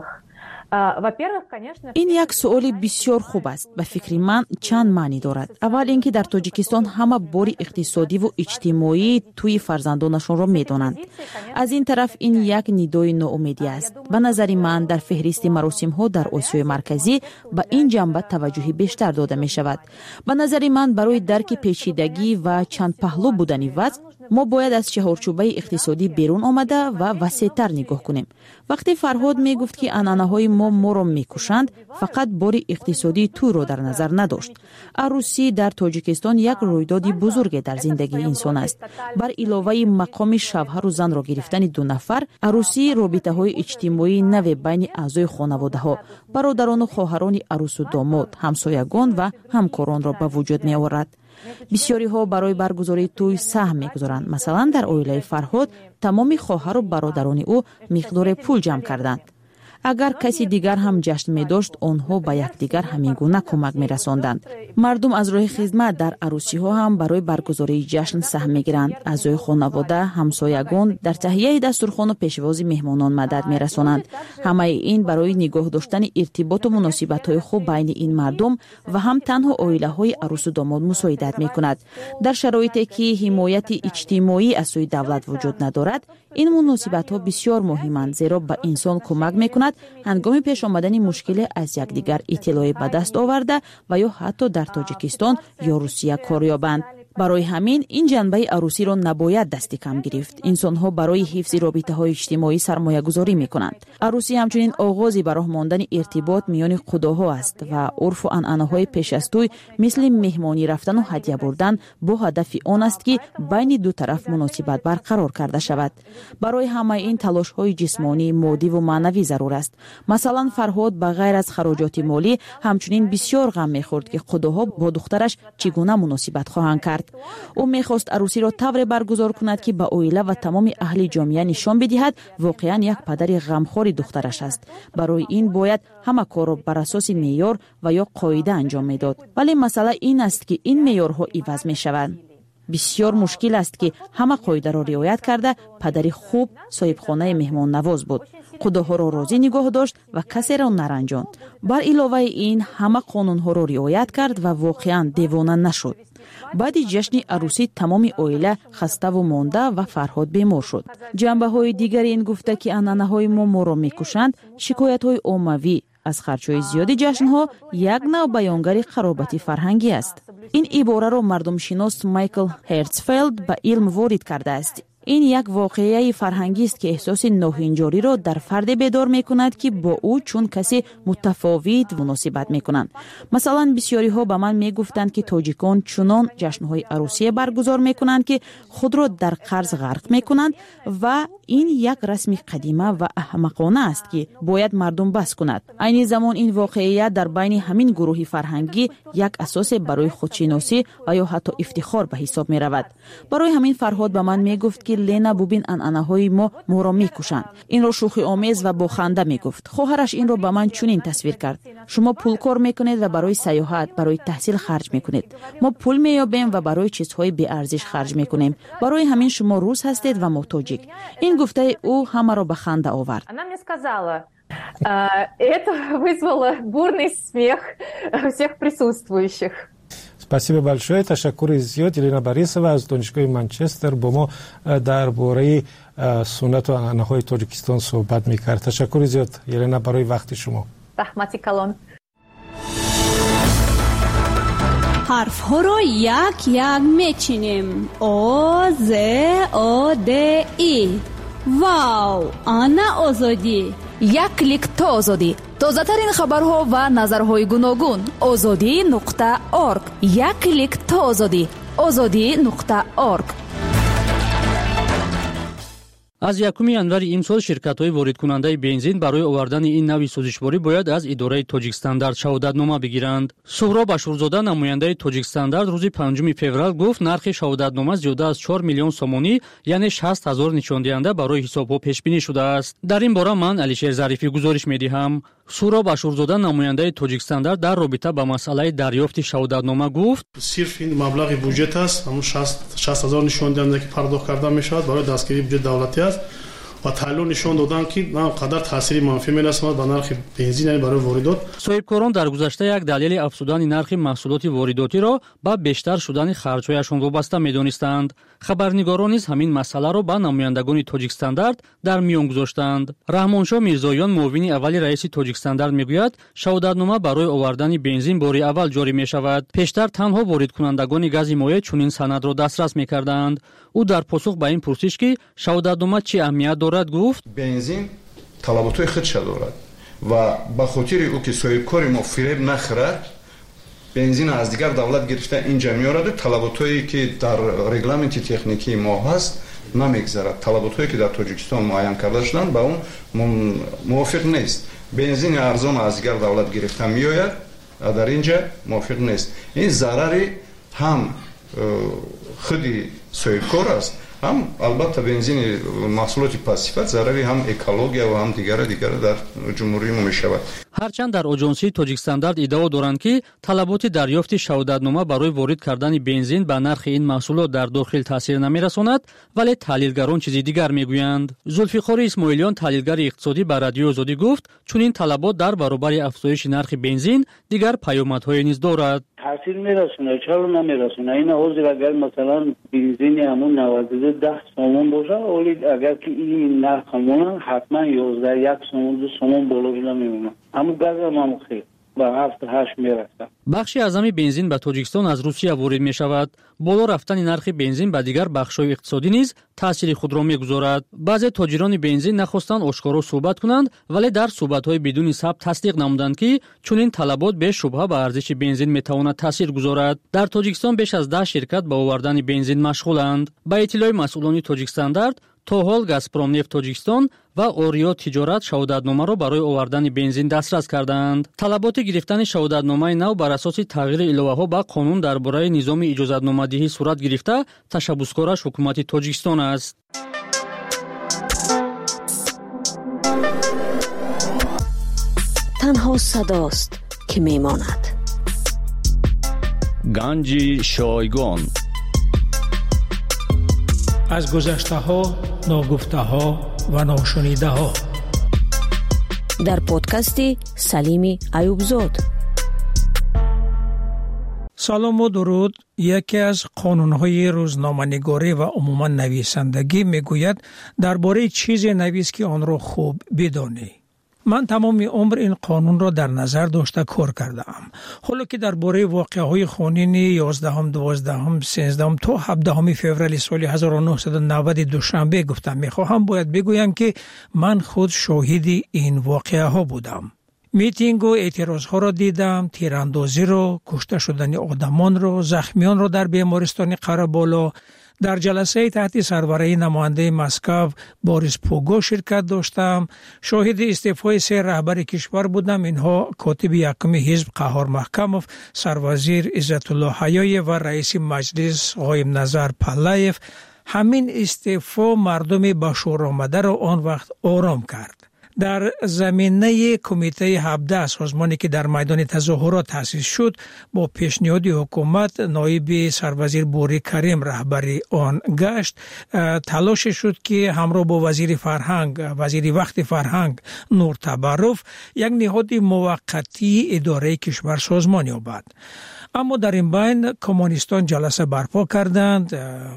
این یک سوال بسیار خوب است. به فکر من چند معنی دارد. اول اینکه در تاجیکستان همه بار اقتصادی و اجتماعی توی فرزندانشان را میدانند. از این طرف این یک ندای ناامیدی است. به نظر من در فهرست مراسم ها در آسیای مرکزی به این جنبه توجه بیشتر داده می شود. به نظر من برای درک پیچیدگی و چند پهلو بودن وضع ما باید از چهارچوبه اقتصادی بیرون آمده و وسیع‌تر نگاه کنیم. وقتی فرهاد می گفت که عنعنه‌های ما را میکشند، فقط بار اقتصادی تو را در نظر نداشت. عروسی در تاجیکستان یک رویداد بزرگ در زندگی انسان است. بر علاوه مقام شوهر و زن را گرفتن 2 نفر، عروسی رابطه‌های اجتماعی نو بین اعضای خانواده‌ها، برادران و خواهران عروس و داماد، همسایگان و همکاران را به وجود می آورد. بسیاری ها برای برگزاری توی سهم میگذارند. مثلا در عائله فرهاد تمام خواهر و برادران او مقدار پول جمع کردند. اگر کسی دیگر هم جشن می داشت، آنها به یکدیگر همین گونه کمک می رساندند. مردم از راه خدمت در عروسی ها هم برای برگزاری جشن سهم می گیرند. اعضای خانواده، همسایگان در تهیه دسترخوان و پیشواز مهمانان مدد می رسانند. همه این برای نگاه داشتن ارتباط و مناسبت های خوب بین این مردم و هم تنها عائله های عروس و داماد مساعدت می کند. در شرایطی که حمایت اجتماعی از سوی دولت وجود ندارد، این مناسبت ها بسیار مهمند، زیرا به انسان کمک می کند هنگام پیش آمدن مشکل از یکدیگر اطلاع به دست آورده و یا حتی در تاجیکستان یا روسیه کار یابند. برای همین این جنبه عروسی را نباید دست کم گرفت. انسان‌ها برای حفظ رابطه‌های اجتماعی سرمایه‌گذاری می‌کنند. عروسی همچنین آغازی به راه ماندن ارتباط میان خداها است و عرف و عنعنه‌های پیش از توی مثل مهمانی رفتن و هدیه بردن با هدف آن است که بین دو طرف مناسبت برقرار کرده شود. برای همه این تلاش‌های جسمانی، مادی و معنوی ضرور است. مثلا فرهاد به غیر از خراجات مالی همچنین بسیار غم می‌خورد که خداها با دخترش چگونه مناسبت خواهند کرد. او میخواست عروسی را طوری برگزار کند که به عائله و تمام اهل جامعه نشان بدهد واقعا یک پدر غمخوار دخترش است. برای این باید همه کار را بر اساس معیار و یا قاعده انجام میداد. ولی مسئله این است که این معیارها عوض میشوند. بسیار مشکل است که همه قاعده را رعایت کرده پدری خوب صاحب خانه مهمان نواز بود. خوده‌ها را راضی نگاه داشت و کسی را نرنجاند. بر علاوه این همه قانون‌ها را رعایت کرد و واقعاً دیوانه نشد. بعد جشن عروسی تمام عائله خسته و مانده و فرهاد بیمار شد. جنبه‌های دیگری این گفته که انانه‌های ما را می‌کشند، شکایت‌های عمومی از خرچ‌های زیاد جشن‌ها یک نوع بیانگر خرابتی فرهنگی است. این عباره را مردم شناس مایکل هرتزفلد به علم وارد کرده است. این یک واقعه فرهنگی است که احساس ناهنجاری را در فرد بیدار می‌کند که با او چون کسی متفاوت مناسبت می‌کنند. مثلا بسیاری ها به من می‌گفتند که تاجیکان چنان جشن‌های عروسی برگزار می‌کنند که خود را در قرض غرق می‌کنند و این یک رسم قدیمی و احمقانه است که باید مردم بس کند. عین زمان این واقعیت در بین همین گروه فرهنگی یک اساس برای خودشناسی و یا حتی افتخار به حساب می‌رود. برای همین فرهاد به من می‌گفت که لینا ببین انانه‌های ما را می‌کشند. این را شوخی آمیز و با خنده می‌گفت. خواهرش این را به من چنین تصویر کرد: شما پول کار می‌کنید و برای سیاحت، برای تحصیل خرج می‌کنید. ما پول می‌یابیم و برای چیزهای بی ارزش خرج می‌کنیم. برای همین شما روس هستید و ما تاجیک. این گفته او همه را به خنده آورد. Она мне сказала, это вызвало бурный смех всех присутствующих. спасибо большое. تشکر زیاد. یلنا باریسова از دانشگاه منچستر با ما درباره سنت و انانه‌های تاجیکستان صحبت می‌کرد. تشکر زیاد یلنا برای وقت شما. رحمتی کلان. حرف‌ها را یک یک میچینیم. آ ز آ د ای. واو، آنا آزادی. یک کلیک تا آزادی. تازه‌ترین خبرها و نظرهای گوناگون. azadi.org. یک کلیک تا آزادی. azadi.org. از 1 январи имсол ширкатҳои воридкунандаи бензин барои овардани ин нави сӯзишворӣ бояд аз идораи Тоҷикстандард шаҳодатнома бигиранд. Суҳроб Ашурзода, намояндаи Тоҷикстандард, рӯзи 5 феврал гуфт нархи шаҳодатнома зиёда аз 4 миллион сомонӣ, яъне 60 000 нишондиҳанда барои ҳисобҳо пешбинӣ шудааст. дар ин бора ман Алишер Зарифӣ гузориш медиҳам. Суҳроб Ашурзода, намояндаи Тоҷикстандард, дар робита ба масъалаи дарёфти шаҳодатнома гуфт: сирф ин маблағи буҷет аст, ҳамун 60 000 нишондиҳанда ки пардохт карда мешавад барои дастгирии буҷет давлатӣ аст ва таҳлил нишон доданд ки на қадар таъсири манфӣ мерасонад ба нархи бензин, яъне барои воридот. соҳибкорон дар гузашта як далели афзудани нархи маҳсулоти воридотиро ба бештар шудани харҷҳояшон вобаста медонистанд. хабарнигорон низ ҳамин масъаларо ба намояндагони Тоҷикстандард дар миён гузоштанд. Раҳмоншоҳ Мирзоён, муовини аввали раиси Тоҷикстандард, мегӯяд шаҳодатнома барои овардани бензин бори аввал ҷорӣ мешавад. пештар танҳо воридкунандагони гази моеъ чунин санадро дастрас мекарданд. ӯ дар посух ба ин пурсиш ки шаҳодатнома чӣ аҳамият дорад гуфт: бензин талаботҳои худша дорад ва ба хотири ӯ ки соҳибкори мо фиреб нахӯрад, бензин аз дигар давлат гирифта инҷа меораду талаботҳое ки дар регламенти техникии мо ҳаст намегзарад. талаботҳое ки дар Тоҷикистон муайян карда шуданд ба он мувофиқ нест. бензини арзон аз дигар давлат гирифта меояд, дар инҷа мувофиқ нест. ин зарари ҳам худи соҳибкор аст, ҳам албатта бензини маҳсулоти пассифат зарари ҳам экология ва ҳам дигара дар ҷумҳурии мо мешавад. ҳарчанд дар оҷонсии Тоҷикстандард иддао доранд ки талаботи дарёфти шаҳодатнома барои ворид кардани бензин ба нархи ин маҳсулот дар дохил таъсир намерасонад, вале таҳлилгарон чизи дигар мегӯянд. Зулфиқори Исмоилиён, таҳлилгари иқтисодӣ, ба Радиои Озодӣ гуфт, чунин талабот дар баробари афзоиши нархи бензин дигар паёмадҳое низ дорад. تاثیر میرسونه، چرا نمیرسونه؟ این حوض اگر مثلا بنزین همون 92 10 سومون باشه، ولی اگر که این نرخ همونه حتما 11 1 سومون 2 سومون بالا میمونه. همون گاز هم خیلی با 7-8 میرسه. бахши азами бензин ба Тоҷикистон аз Русия ворид мешавад. боло рафтани нархи бензин ба дигар бахшҳои иқтисодӣ низ таъсири худро мегузорад. баъзе тоҷирони бензин нахостанд ошкоро суҳбат кунанд, вале дар суҳбатҳои бидуни сабт тасдиқ намуданд ки чунин талабот бешубҳа ба арзиши бензин метавонад таъсир гузорад. дар Тоҷикистон беш аз 10 ширкат ба овардани бензин машғуланд. ба иттилои масъулони Тоҷикстандард, то ҳол Газпромнефт Тоҷикистон ва Орио Тиҷорат шаҳодатномаро барои овардани бензин дастрас карданд. талаботи гирифтани шаҳодатномаи нав бар асоси тағйири иловаҳо ба қонун дар бораи низоми иҷозатномадиҳӣ сурат гирифта, ташаббускораш ҳукумати Тоҷикистон аст. танҳо садост ки мемонад. ганҷи шойгон. از گذشته ها، ناگفته ها و ناشنیده ها. در پادکست سلیم ایوبزاد. سلام و درود. یکی از قانون‌های روزنامه‌نگاری و عموما نویسندگی میگوید درباره چیزی نویس که آن را خوب بدانی. من تمام عمر این قانون را در نظر داشته کار کردم. حالا که درباره واقعه‌های خونین 11 12 13 تا 17 فوریه سال 1990 دوشنبه گفتم می‌خواهم باید بگویم که من خود شاهد این واقعه‌ها بودم. میتینگ و اعتراض‌ها را دیدم، تیراندازی را، کشته شدن آدمان را، زخمیان را در بیمارستان قره‌بالا. در جلسه تحت سربرای نماینده مسکو بوریس پوگو شرکت داشتم. شاهد استعفای 3 رهبر کشور بودم. اینها کاتب یکم حزب قهار محکموف، سروازیر عزت الله حیای و رئیس مجلس قایم نظر پلایف. همین استعفا مردم به شور آمده را آن وقت آرام کرد. در زمینه کمیته 17 سازمانی که در میدان تظاهرات تأسیس شد با پیشنهاد حکومت نایب سروازیر بوری کریم رهبری آن گشت. تلاش شد که همراه با وزیر وقت فرهنگ نور تبرف یک نهاد موقتی اداره کشور سازمان یابد. اما در این بین کمونیستان جلسه برپا کردند،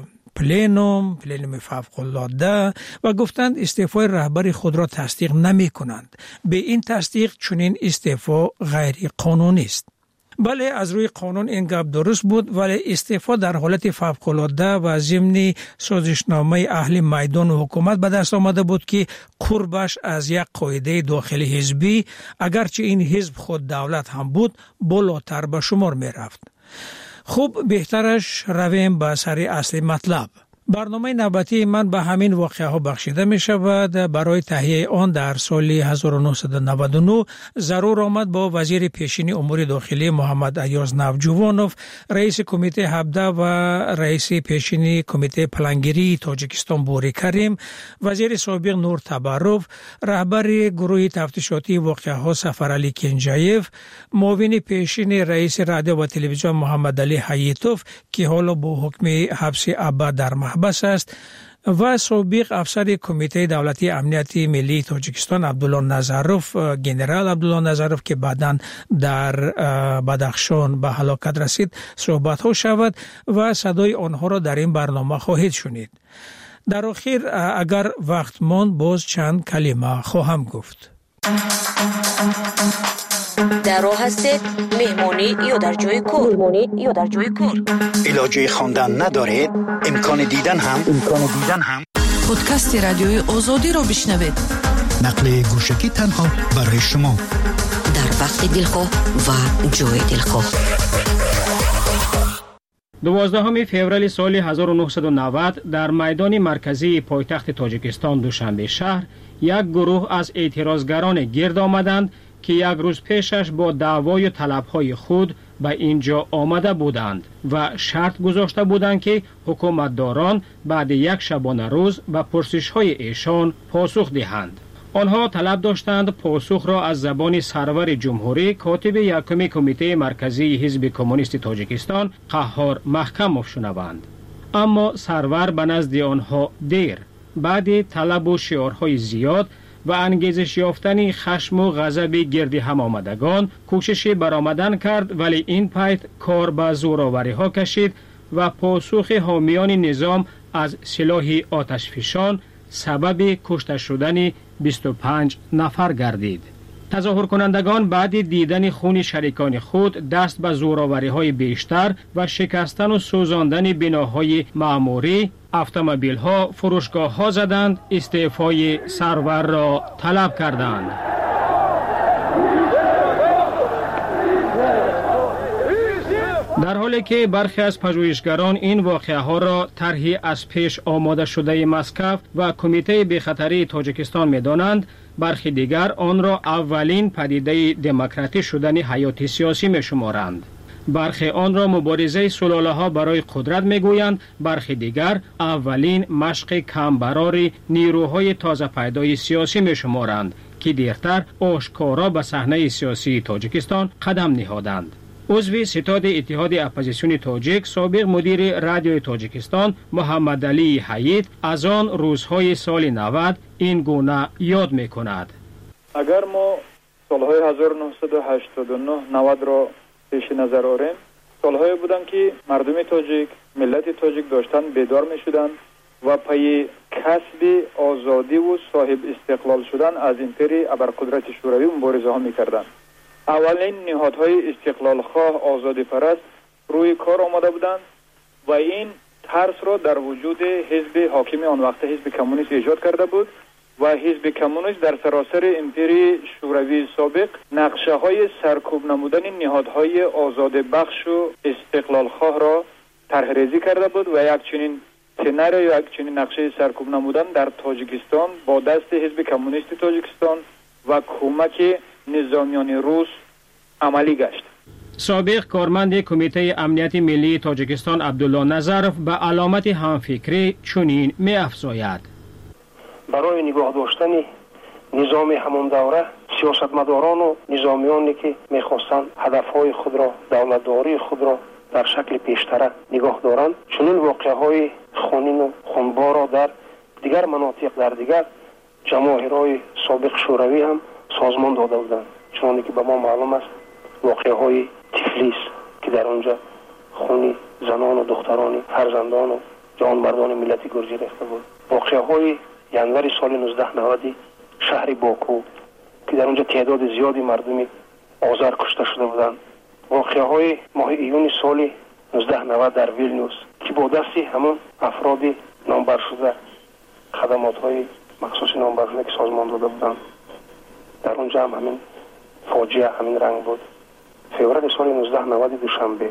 پلنوم فوق‌العاده، و گفتند استعفای رهبر خود را تصدیق نمی کنند. به این تصدیق چنین استعفا غیر قانونی است. بله، از روی قانون این گپ درست بود، ولی استعفا در حالت فوق‌العاده و ضمن سازشنامه اهل میدان و حکومت به دست آمده بود که قربش از یک قاعده داخلی حزبی، اگرچه این حزب خود دولت هم بود، بالاتر به شمار می رفت. خوب، بهترش رویم به سر اصل مطلب. برنامه نوبتی من به همین واقعه ها بخشیده می شود. برای تهیه آن در سال 1999 ضرور آمد با وزیر پیشین امور داخلی محمد ایاز نوجوانوف، رئیس کمیته 17 و رئیس پیشین کمیته پلانگیری تاجیکستان بوری کریم، وزیر سابق نور تبرف، رهبر گروه تفتیشاتی واقعه ها سفرعلی کنجایف، معاون پیشین رئیس رادیو و تلویزیون محمد علی حییتوف که حالا با حکم حبس ابد در محبس است، و سابق افسر کمیته دولتی امنیت ملی تاجیکستان عبدالله نظروف، گنرال عبدالله نظروف که بعداً در بدخشان به هلاکت رسید صحبت ها شود و صدای آنها را در این برنامه خواهید شنید. در آخر اگر وقت ماند باز چند کلمه خواهم گفت. در راه هستید، مهمانی یا در جای کار. علاجه خواندن ندارید، امکان دیدن هم. پادکست رادیوی آزادی را بشنوید. نقل گوشکی تنها برای شما، در وقت دلخواه و جای دلخواه. 12 فوریه سال 1990 در میدان مرکزی پایتخت تاجیکستان دوشنبه شهر یک گروه از اعتراضگران گرد آمدند که یک روز پیشش با دعوای طلبهای خود به اینجا آمده بودند و شرط گذاشته بودند که حکومتداران بعد یک شبانه روز به پرسش‌های ایشان پاسخ دهند. آنها طلب داشتند پاسخ را از زبان سرور جمهوری کاتب یکم کمیته مرکزی حزب کمونیست تاجیکستان قهار محکموف شنوند. اما سرور به نزد آنها دیر، بعد طلب و شعارهای زیاد و انگیزش یافتن خشم و غضب گرد هم آمدگان کوششی برآمدن کرد، ولی این پایت کار به زورآوری ها کشید و پاسخ حامیان نظام از سلاح آتشفشان سبب کشته شدن 25 نفر گردید. تظاهر کنندگان بعد دیدن خون شریکان خود دست به زورآوری های بیشتر و شکستن و سوزاندن بناهای معموری، اتومبیل ها، فروشگاه ها زدند، استعفای سرور را طلب کردند. در حالی که برخی از پژوهشگران این واقعه ها را طرحی از پیش آماده شده مسکو و کمیته بی‌خطری تاجیکستان می‌دانند، برخی دیگر آن را اولین پدیده دموکراتی شدن حیات سیاسی می‌شمارند. برخی آن را مبارزه سلاله ها برای قدرت میگویند، برخی دیگر اولین مشق کمبرار نیروهای تازه پیدای سیاسی میشمارند که دیرتر آشکارا به صحنه سیاسی تاجیکستان قدم نهادند. عضو ستاد اتحاد اپوزیسیون تاجیک، سابق مدیر رادیوی تاجیکستان محمد علی حیید از آن روزهای سال 90 این گونه یاد میکند. اگر ما سالهای 1989 90 را پیش نظر آوریم، سالهای بودند که مردم تاجیک، ملت تاجیک داشتن بیدار می شدند و پای کسب آزادی و صاحب استقلال شدن از امپری ابرقدرت شوروی مبارزه ها می کردند. اولین نهادهای استقلال خواه آزادی پرست روی کار آمده بودند و این ترس را در وجود حزب حاکم آن وقت حزب کمونیست ایجاد کرده بود و حزب کمونیست در سراسر امپری شوروی سابق نقشه های سرکوب نمودن نهادهای آزاد بخش و استقلال خواه را طرحریزی کرده بود و یک چنین سناریو یا یک چنین نقشه سرکوب نمودن در تاجیکستان با دست حزب کمونیست تاجیکستان و کمک نظامیان روس عملی گشت. سابق کارمند کمیته امنیت ملی تاجیکستان عبدالله نظرف به علامت همفکری چنین می افزاید: برای نگاه داشتن نظام همون دوره سیاستمداران و نظامیانی که میخواستند هدفهای خود را، دولتداری خود را در شکل پیشتره نگاه دارند، چنین واقعهای خونین و خونبار را در دیگر مناطق در دیگر جماهیرهای سابق شوروی هم سازمان داده بودند. چنانکه که به ما معلوم است واقعهای تفلیس که در آنجا خون زنان و دختران فرزندان و جوانمردان ملت گرجی ریخته بود. واقعهای ینور سال 1990 شهر باکو که در اونجا تعداد زیادی مردم آذر کشته شده بودند. واقعهای ماه ایون سال 1990 در ویلنیوس که با دست همون افراد نامبر شده خدمات‌های مخصوص نامبر شده که سازمان داده بودند، در اونجا هم همین فاجعه همین رنگ بود. فوریه سال 1990 دوشنبه.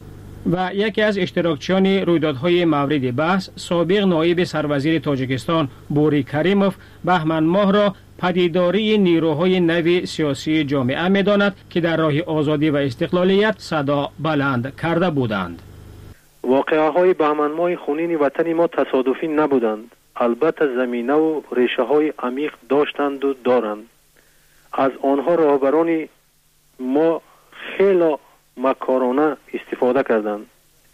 و یکی از اشتراکچیان رویدادهای مورد بحث سابق نایب سروزیر تاجیکستان بوری کریموف بهمن ماه را پدیداری نیروهای نو سیاسی جامعه می‌داند که در راه آزادی و استقلالیت صدا بلند کرده بودند. واقعه‌های بهمن ماه خونین وطن ما تصادفی نبودند. البته زمینه و ریشه‌های عمیق داشتند و دارند. از آنها راهبران ما خیلی مکارانه استفاده کردند.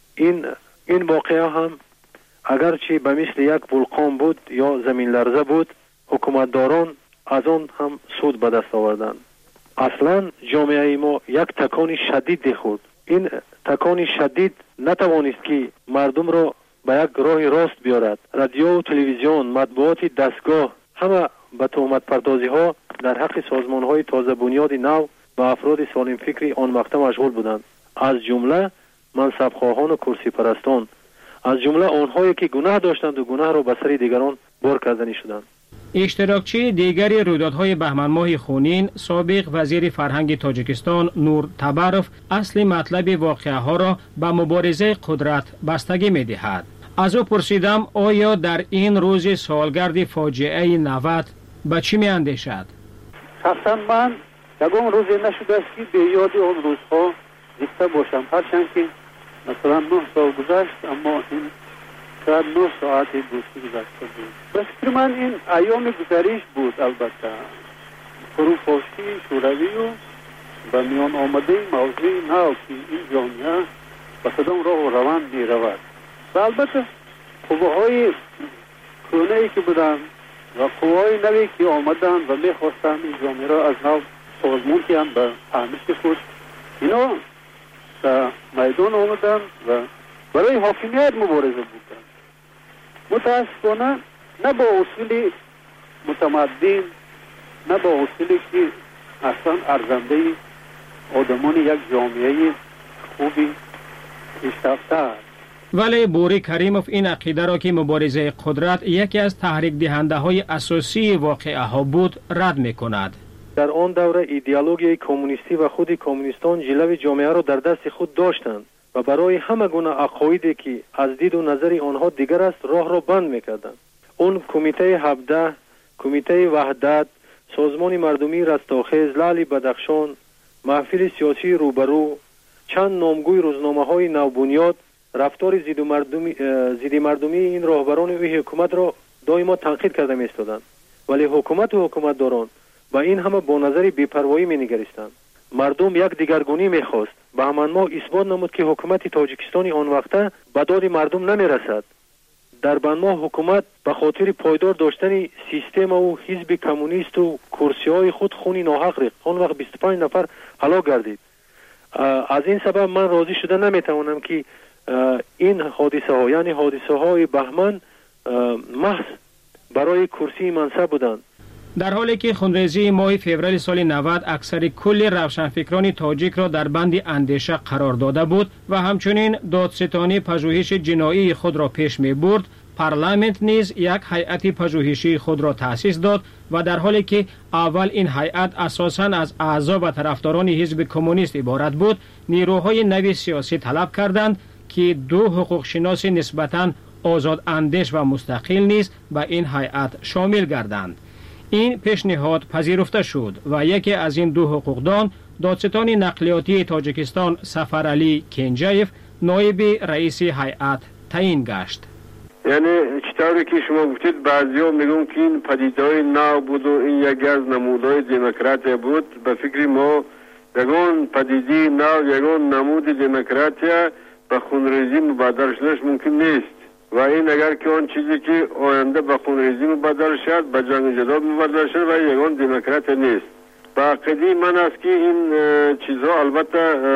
این واقعه هم اگرچه به مثل یک ولکان بود یا زمین لرزه بود، حکومتداران از آن هم سود به دست آوردند. اصلا جامعه ما یک تکان شدید خورد. این تکان شدید نتوانست که مردم را به یک راه راست بیارد. رادیو و تلویزیون، مطبوعات دستگاه همه به تهمت پردازی ها در حق سازمان های تازه بنیاد نو و افراد سالم فکری آن وقت مشغول بودند، از جمله منصب خواهان و کرسی پرستان، از جمله آنهایی که گناه داشتند و گناه را به سر دیگران بار کردنی شدند. اشتراکچی دیگری رویدادهای بهمن ماه خونین سابق وزیر فرهنگ تاجیکستان نور تبروف اصل مطلب واقعه ها را به مبارزه قدرت بستگی می دهد. از او پرسیدم آیا در این روز سالگرد فاجعه 90 به چی می اندیشد؟ شخصا من یکم روزی نشده است که به یاد اون روزها زنده باشم، هرچند که مثلا 9 سال گذشت اما این شاید 9 ساعت دوستی گذشته بود. به فکر من این ایام گذریش بود. البته فروپاشی شوروی و به میان آمده موضوع نو که این جامعه به کدام راه و روند می رود و البته قوه‌های کهنه‌ای که بودند و قوه‌های نوی که آمدند و می خواستند این جامعه را از نو سازمان که هم به فهمش خود اینا در میدان آمدند و برای حاکمیت مبارزه بودند. متاسفانه نه با اصول متمدن، نه با اصولی که اصلا ارزنده آدمان یک جامعه خوبی پیشرفته است. ولی بوری کریموف این عقیده را که مبارزه قدرت یکی از تحریک دهنده های اساسی واقعه ها بود رد می کند. در آن دوره ایدئولوژی کمونیستی و خود کمونیستان جلوه جامعه را در دست خود داشتند و برای همه گونه عقایدی که از دید و نظر آنها دیگر است راه را بند می‌کردند. اون کمیته 17، کمیته وحدت، سازمان مردمی رستاخیز، لعل بدخشان، محفل سیاسی روبرو، چند نامگوی روزنامه‌های نوبنیاد رفتار ضد مردمی این راهبران و حکومت را دائما تنقید کرده می‌ایستادند. ولی حکومت و حکومتداران با این همه با نظر بی‌پروایی می‌نگریستند. مردم یک دیگرگونی می‌خواست. بهمن ماه اثبات نمود که حکومت تاجیکستان آن وقته به داد مردم نمی‌رسد. در بنما حکومت به خاطر پایدار داشتن سیستم و حزب کمونیست و کرسی های خود خون ناحق ریخت. اون وقت 25 نفر هلاک گردید. از این سبب من راضی شده نمیتوانم که این حادثه ها یعنی حادثه های بهمن محض برای کرسی منصب بودند. در حالی که خونریزی ماه فوریه سال 90 اکثر کل روشنفکران تاجیک را در بند اندیشه قرار داده بود و همچنین دادستانی پژوهش جنایی خود را پیش می برد، پارلمانت نیز یک هیئت پژوهشی خود را تأسیس داد و در حالی که اول این هیئت اساساً از اعضا و طرفداران حزب کمونیست عبارت بود، نیروهای نوی سیاسی طلب کردند که دو حقوق شناس نسبتاً آزاد اندیش و مستقل نیز به این هیئت شامل گردند. این پیشنهاد پذیرفته شد و یکی از این دو حقوقدان، دادستان نقلیاتی تاجیکستان سفرعلی کنجایف، نایب رئیس هیئت تعیین گشت. یعنی چطوری که شما گفتید بعضیا میگن که این پدیده‌های نو بود و این یکی از نمودهای دموکراسی بود. به فکر ما یگان پدیده نو، یگان نمود دموکراسی به خونریزی مبادله شدنش ممکن نیست و این اگر که آن چیزی که آینده به خونریزی مبادله شد به جنگ جدال مبادله شد و یگان دموکراسی نیست. با عقیده من است که این چیزها البته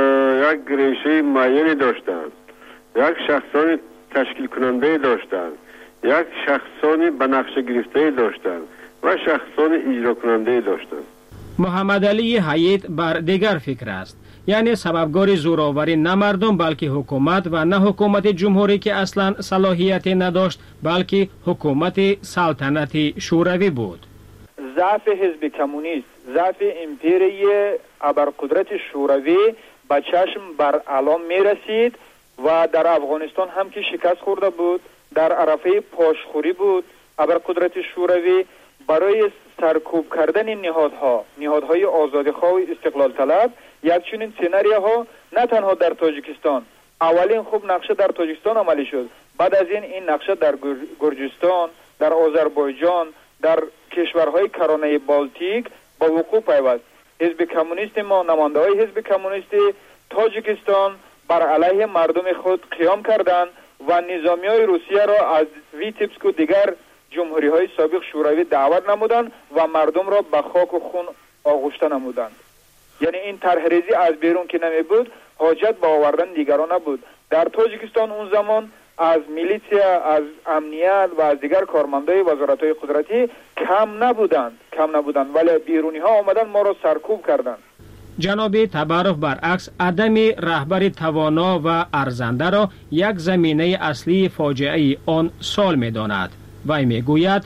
یک ریشه معینی داشتند، یک شخصانی تشکیل کننده داشتند، یک شخصانی به نقشه گرفته داشتند و شخصانی اجرا کننده داشتند. محمد علی حیات بر دیگر فکر است، یعنی سببگار زوراوری نه مردم بلکه حکومت و نه حکومت جمهوری که اصلا صلاحیت نداشت بلکه حکومت سلطنتی شوروی بود. ضعف حزب کمونیست، ضعف امپیری ابرقدرت شوروی به چشم بر علام می رسید و در افغانستان هم که شکست خورده بود، در عرفه پاشخوری بود. ابرقدرت شوروی برای سرکوب کردن نهادهای آزادیخواه و استقلال طلب یک چنین سناریوها نه تنها در تاجیکستان، اولین خوب نقشه در تاجیکستان عملی شد، بعد از این نقشه در گرجستان، در آذربایجان، در کشورهای کرانه بالتیک با وقوع پیوست. حزب کمونیست ما، نماینده‌های حزب کمونیست تاجیکستان بر علیه مردم خود قیام کردند و نظامی‌های روسیه را از ویتبسک و دیگر جمهوری‌های سابق شوروی دعوت نمودند و مردم را به خاک و خون آغشته نمودند. یعنی این طرحریزی از بیرون که نمی بود، حاجت به آوردن دیگران نبود. در تاجیکستان اون زمان از میلیسیا، از امنیت و از دیگر کارمندای وزارت‌های قدرتی کم نبودند ولی بیرونی‌ها آمدن ما را سرکوب کردند. جناب تبارف برعکس عدم رهبر توانا و ارزنده را یک زمینه اصلی فاجعه آن سال می‌داند. وی میگوید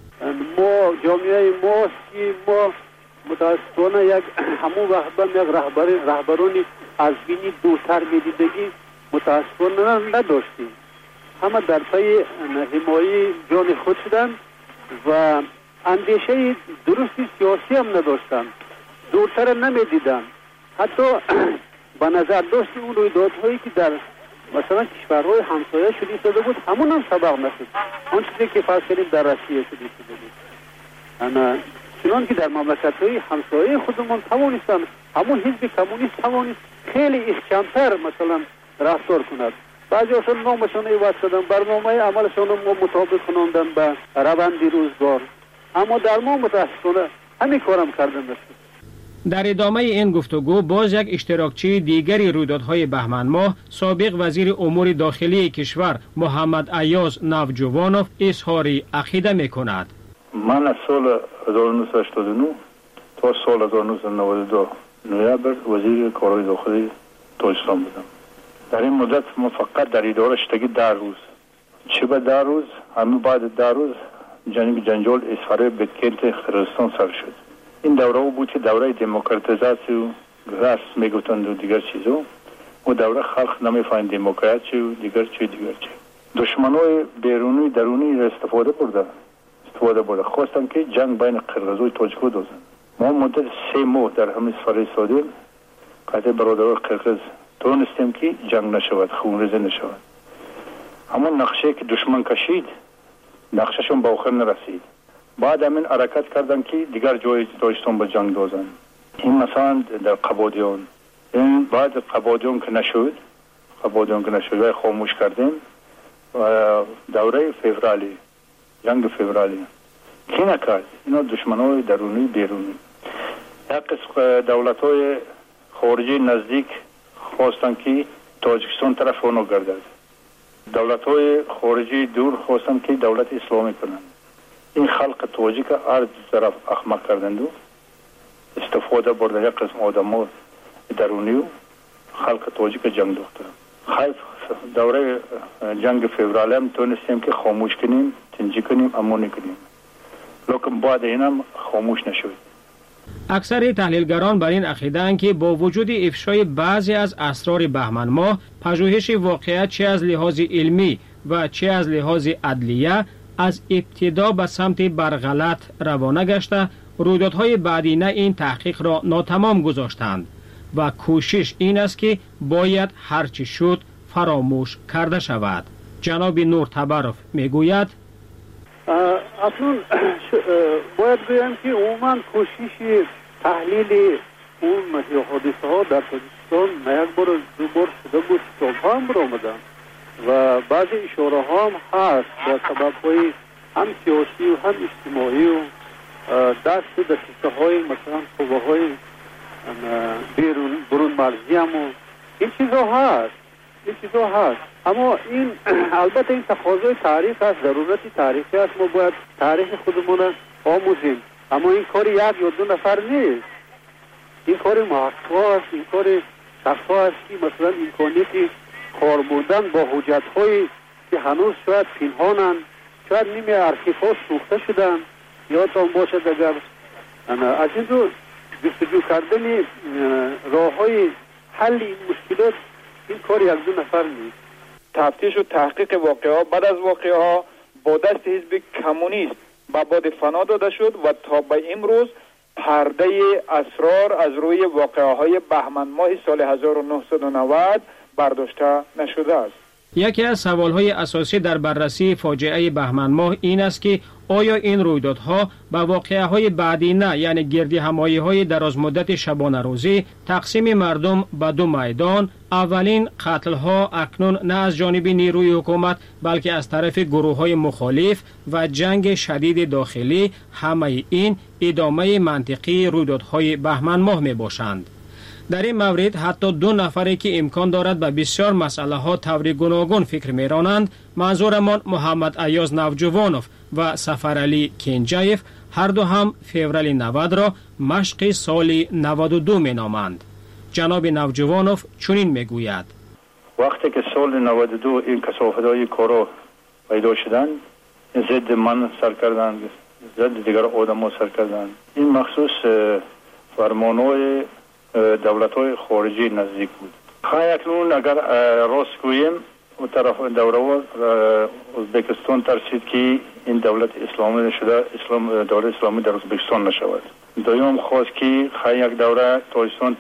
ما جامعه ماست که ما متاسفانه یک همون وقت یک رهبرانی از بینی دورتر میدیدگی متاسفانه نداشتیم. همه در پی حمایه جان خود شدند و اندیشه درستی سیاسی هم نداشتند، دورتر نمیدیدند. حتی به نظر داشت اون رویدادهایی که در مثلا کشورهای همسایه شده بود همون هم سبق نشد. آن چیزی که فرض کنیم در روسیه شده بود، چنان که در مملکت‌های همسایه خودمان توانستند همون حزب کمونیست توانست خیلی احکام‌تر مثلا رفتار کند. بعضی‌هاشون نامشون عوض کردن، برنامه عملشون رو مطابق خواندن به روند روزگار، اما در ما متأسفانه همین کارم کردن نشد. در ادامه این گفتگو باز یک اشتراکچی دیگری رویدادهای بهمن ماه، سابق وزیر امور داخلی کشور محمد ایاز نوجوانوف اظهار عقیده می‌کند. من از سال 1989 تا سال 1992 نوامبر وزیر کارهای داخلی تاجیکستان بودم. در این مدت ما فقط در اداره شدگی 10 روز، چه به 10 روز همه بعد 10 روز جنجال اسفاره بکنت قرقیزستان سر شد. این دوره بود که دوره دموکراتیزاسی و راست میگفتند و دیگر چیزو، و دوره خلق نمیفهمید دموکراسی و دیگر چی. دشمنای بیرونی درونی را استفاده برده خواستن که جنگ بین قرقیز و تاجیک رو دوزن. ما مدت 3 ماه در همین سفر ایستادیم، قطع برادران قرقیز تونستیم که جنگ نشود، خونریزی نشود. اما نقشه که دشمن کشید نقشهشون به آخر نرسید. بعد همین حرکت کردن که دیگر جای تاجیکستان به جنگ دوزن. این مثلا در قبادیان، این بعد قبادیان که نشد و خاموش کردیم، دوره فوریه، جنگ فوریه کی نکرد؟ اینا دشمنای درونی بیرونی. یک قسم دولت‌های خارجی نزدیک خواستن که تاجیکستان طرف اونو گردد. دولت‌های خارجی دور خواستن که دولت اسلامی کنند. این خلق تاجیک هر طرف احمق کردند و استفاده برده یک قسم آدم‌ها درونی و خلق تاجیک جنگ داشتن. خیلی دوره جنگ فوریه هم تونستیم که خاموش کنیم، تنجی کنیم، امانی کنیم. لیکن بعد اینم خاموش نشد. اکثر تحلیلگران بر این عقیده‌اند که با وجود افشای بعضی از اسرار بهمن ماه، پژوهش واقعیت چه از لحاظ علمی و چه از لحاظ عدلیه از ابتدا به سمت برغلط روانه گشته، رویدادهای بعدینه این تحقیق را ناتمام گذاشتند و کوشش این است که باید هرچی شد فراموش کرده شود. جناب نور تبرف میگوید اصلا باید بگم که عموما کوشش تحلیل اون حادثه ها در تاجیکستان یک بار دو بار شده بود، کتاب هم برآمدن و بعضی اشاره ها هم هست به سبب های هم سیاسی و هم اجتماعی و دست دسته های مثلا قوه های برون مرزی هم و این چیزا هست. اما این البته این تقاضای تاریخ است، ضرورت تاریخی است، ما باید تاریخ خودمون آموزیم. اما این کار یک یا دو نفر نیست، این کار محقق است، این کار شخص است که مثلا امکانیت کار بردن با حجت هایی که هنوز شاید پنهانند، شاید نیمه ارشیف ها سوخته شدن یا تا باشد اگر از این رو جستجو کردن راه های حل این مشکلات این کار یک دو نفر نیست. تفتیش و تحقیق واقعه بعد از واقعه ها با دست حزب کمونیست به باد فنا داده شد و تا به امروز پرده اسرار از روی واقعه های بهمن ماه سال 1990 برداشته نشده است. یکی از سوالهای اساسی در بررسی فاجعه بهمن ماه این است که آیا این رویدادها با واقعه‌های بعدینه یعنی گردی همایی‌های درازمدت شبانه روزی، تقسیم مردم به دو میدان، اولین قتل‌ها اکنون نه از جانب نیروی حکومت بلکه از طرف گروه‌های مخالف و جنگ شدید داخلی، همه این ادامه منطقی رویدادهای بهمن ماه میباشند. در این مورد حتی دو نفری که امکان دارد به بسیار مسئله ها طور گوناگون فکر میرانند، منظورمان محمد ایاز نوجوانوف و سفرعلی کنجایف، هر دو هم فوریه 90 را مشق سال 92 مینامند. جناب نوجوانوف چنین میگوید: وقتی که سال 92 این کثافت‌های کارا پیدا شدن، ضد من سر کردن، ضد دیگر آدم‌ها سر کردن. این مخصوص فرمان‌های دولت‌های خارجی نزدیک بود. اکنون اگر راست گوییم و طرف دوره ازبکستان ترسید که این دولت اسلامی شده، دولت اسلامی در ازبکستان نشود. دوم خواست که یک دوره تاجیکستان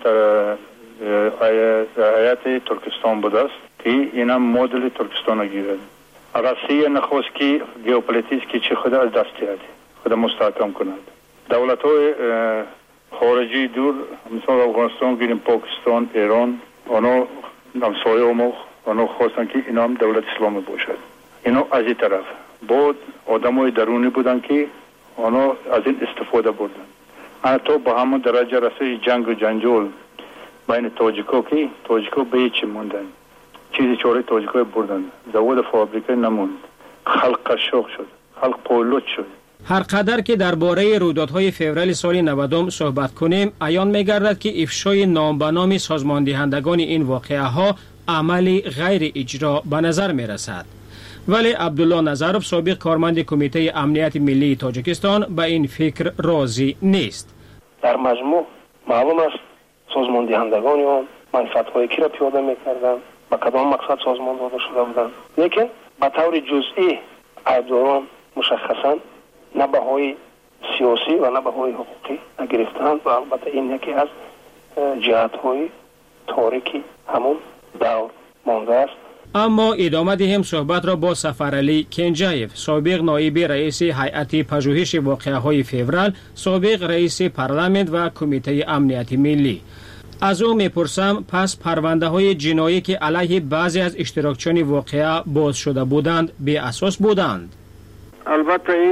هیئت ترکستان بود است که این هم مدل ترکستان گیرد. روسیه نخواست که ژئوپلیتیک چه خود از دست دهد، خود مستحکم کند. دولت‌های خارجی دور مثلا افغانستان گیریم، پاکستان، ایران، آنها همسایه ما آنها خواستن که اینا هم دولت اسلامی باشد. اینا از این طرف بود آدمای درونی بودن که آنها از این استفاده بردن. حتی با همون درجه رسید جنگ و جنجال بین تاجیکا که تاجیکا به هیچ موندن، چیزی چاره تاجیکا بردن، زواد فابریکه نموند، خلق قشاق شد، خلق پولوت شد. هر قدر که درباره رویدادهای فوریه سال 90 صحبت کنیم، عیان می‌گردد که افشای نام به نام سازماندهندگان این واقعه ها عملی غیر اجرا به نظر می‌رسد. ولی عبدالله نظرов سابق کارمند کمیته امنیت ملی تاجیکستان به این فکر راضی نیست. در مجموع معلوم است سازماندهندگان هم منفعت‌های کی را پیاده می‌کردند، با کدام مقصد سازمان داده شده بودند، لیکن به طور جزئی عیبداران مشخصاً نه بهای سیاسی و نه بهای حقوقی نگرفتند و البته این یکی از جهت‌های تاریکی همون دور مانده است. اما ادامه دهیم صحبت را با سفرعلی کنجایف، سابق نایب رئیس هیئت پژوهش واقعه‌های فوریه، سابق رئیس پارلمان و کمیته امنیت ملی. از او میپرسم پس پرونده های جنایی که علیه بعضی از اشتراکچیان واقعه باز شده بودند بی اساس بودند؟ البته این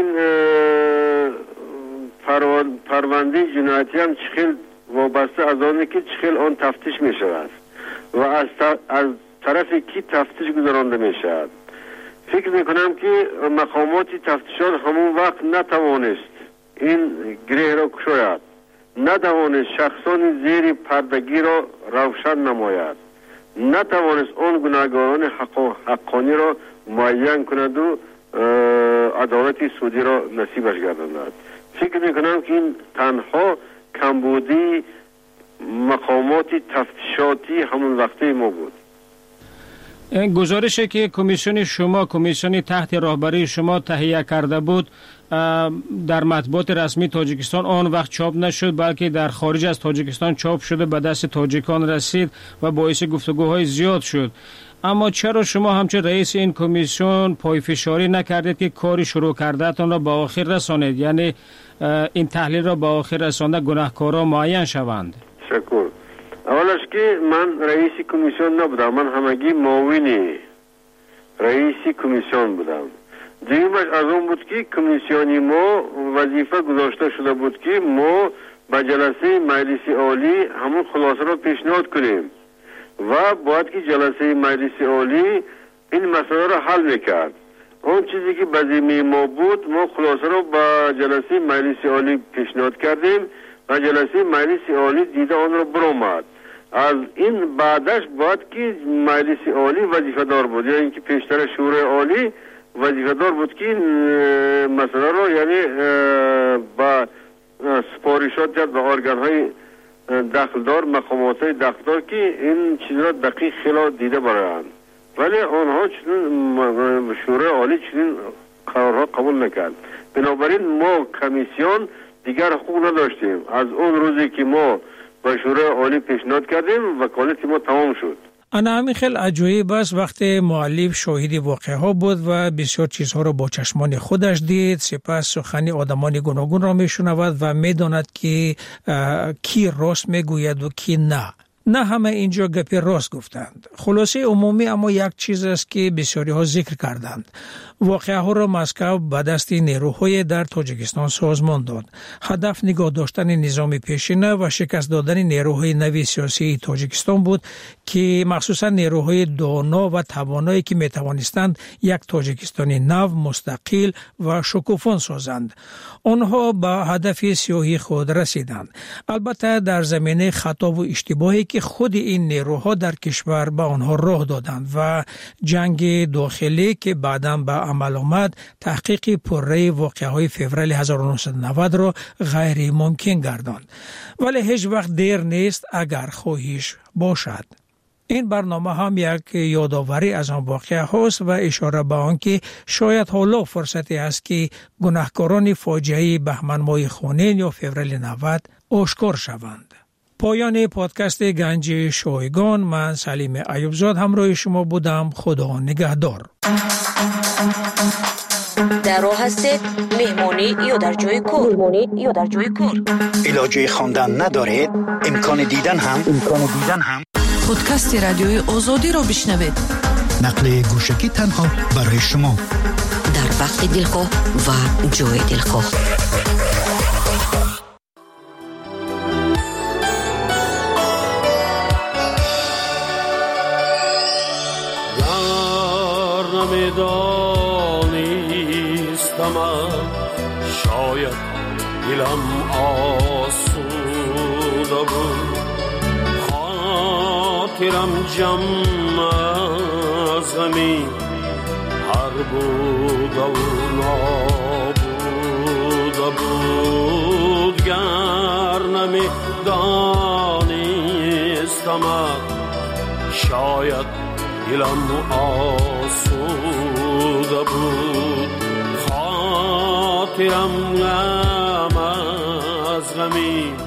پرونده جنایتی هم چخیل وابسته از آنه که چخیل آن تفتیش می شود و از طرف کی تفتیش گذرانده می شود. فکر می کنم که مقامات تفتیشات همون وقت نتوانست این گره را کشاید، نتوانست شخصان زیر پردگی را روشن نماید، نتوانست آن گناهکاران حقانی را معین کند و عدالت سودی را نصیبش گرداند. فکر میکنم که این تنها کمبودی مقامات تفتیشاتی همون وقتی ما بود. گزارشی که کمیسیون شما، کمیسیون تحت رهبری شما تهیه کرده بود در مطبوعات رسمی تاجیکستان آن وقت چاپ نشد، بلکه در خارج از تاجیکستان چاپ شده به دست تاجیکان رسید و باعث گفتگوهای زیاد شد. اما چرا شما همچون رئیس این کمیسیون پایفشاری نکردید که کاری شروع کردهتان را به آخر رسانید، یعنی این تحلیل را به آخر رسانده گناهکارا معین شوند؟ شکر. اولش که من رئیس کمیسیون نبودم، من همگی معاون رئیس کمیسیون بودم. دیگرش از اون بود که کمیسیونی ما وظیفه گذاشته شده بود که ما به جلسه مجلس عالی همون خلاصه را پیشنهاد کنیم و باید که جلسه مجلس عالی این مسئله را حل میکرد. اون چیزی که به ذمه ما بود ما خلاصه را به جلسه مجلس عالی پیشنهاد کردیم و جلسه مجلس عالی دیده آن را برآمد. از این بعدش باید که مجلس عالی وظیفه دار بود، یعنی اینکه پیشتر شورای عالی وظیفه دار بود که مسئله را یعنی با سپارشات کرد به ارگان های دخلدار، مقامات های دخلدار که این چیز را دقیق خیلی دیده برایند، ولی آنها چنین شورای عالی چنین قرارها قبول نکرد. بنابراین ما کمیسیون دیگر حقوق نداشتیم. از اون روزی که ما به شورای عالی پیشنهاد کردیم وکالت ما تمام شد. انا همین خیلی عجایب است وقتی مؤلف شاهد واقعه ها بود و بسیار چیزها را با چشمان خودش دید، سپس سخن آدمان گوناگون را میشنود و میداند که کی راست میگوید و کی نه همه اینجا گپ راست گفتند. خلاصه عمومی اما یک چیز است که بسیاری ها ذکر کردند. واقعه ها را مسکو به دست نیروهای در تاجیکستان سازمان داد. هدف نگاه داشتن نظام پیشینه و شکست دادن نیروهای نوی سیاسی تاجیکستان بود که مخصوصا نیروهای دانا و توانایی که می توانستند یک تاجیکستان نو، مستقل و شکوفان سازند. آنها به هدف سیاسی خود رسیدند. البته در زمینه خطا و اشتباهی که خود این نیروها در کشور به آنها راه دادند و جنگ داخلی که بعداً به عمل آمد تحقیق پرره واقعه‌های فوریه 1990 را غیر ممکن گرداند. ولی هیچ وقت دیر نیست اگر خواهش باشد. این برنامه هم یک یادآوری از آن واقعه هاست و اشاره به آن که شاید حالا فرصتی است که گناهکاران فاجعه بهمن ماه خونین یا فوریه 90 آشکار شوند. پایان پادکست گنج شایگان، من سلیم ایوبزاد همراه شما بودم. خدا نگهدار. در راه هستید مهمانی یا در جای کار علاج خواندن ندارید، امکان دیدن هم پادکست رادیوی آزادی را بشنوید. نقل گوشکی تنها برای شما در وقت دلخواه و جای دلخواه. شاید دلم آسوده بود، خاطرم جمع از غمی هر بود و نابوده بود. گر نمی دانستم شاید دلم آسوده بود، خاطرم غم از غمی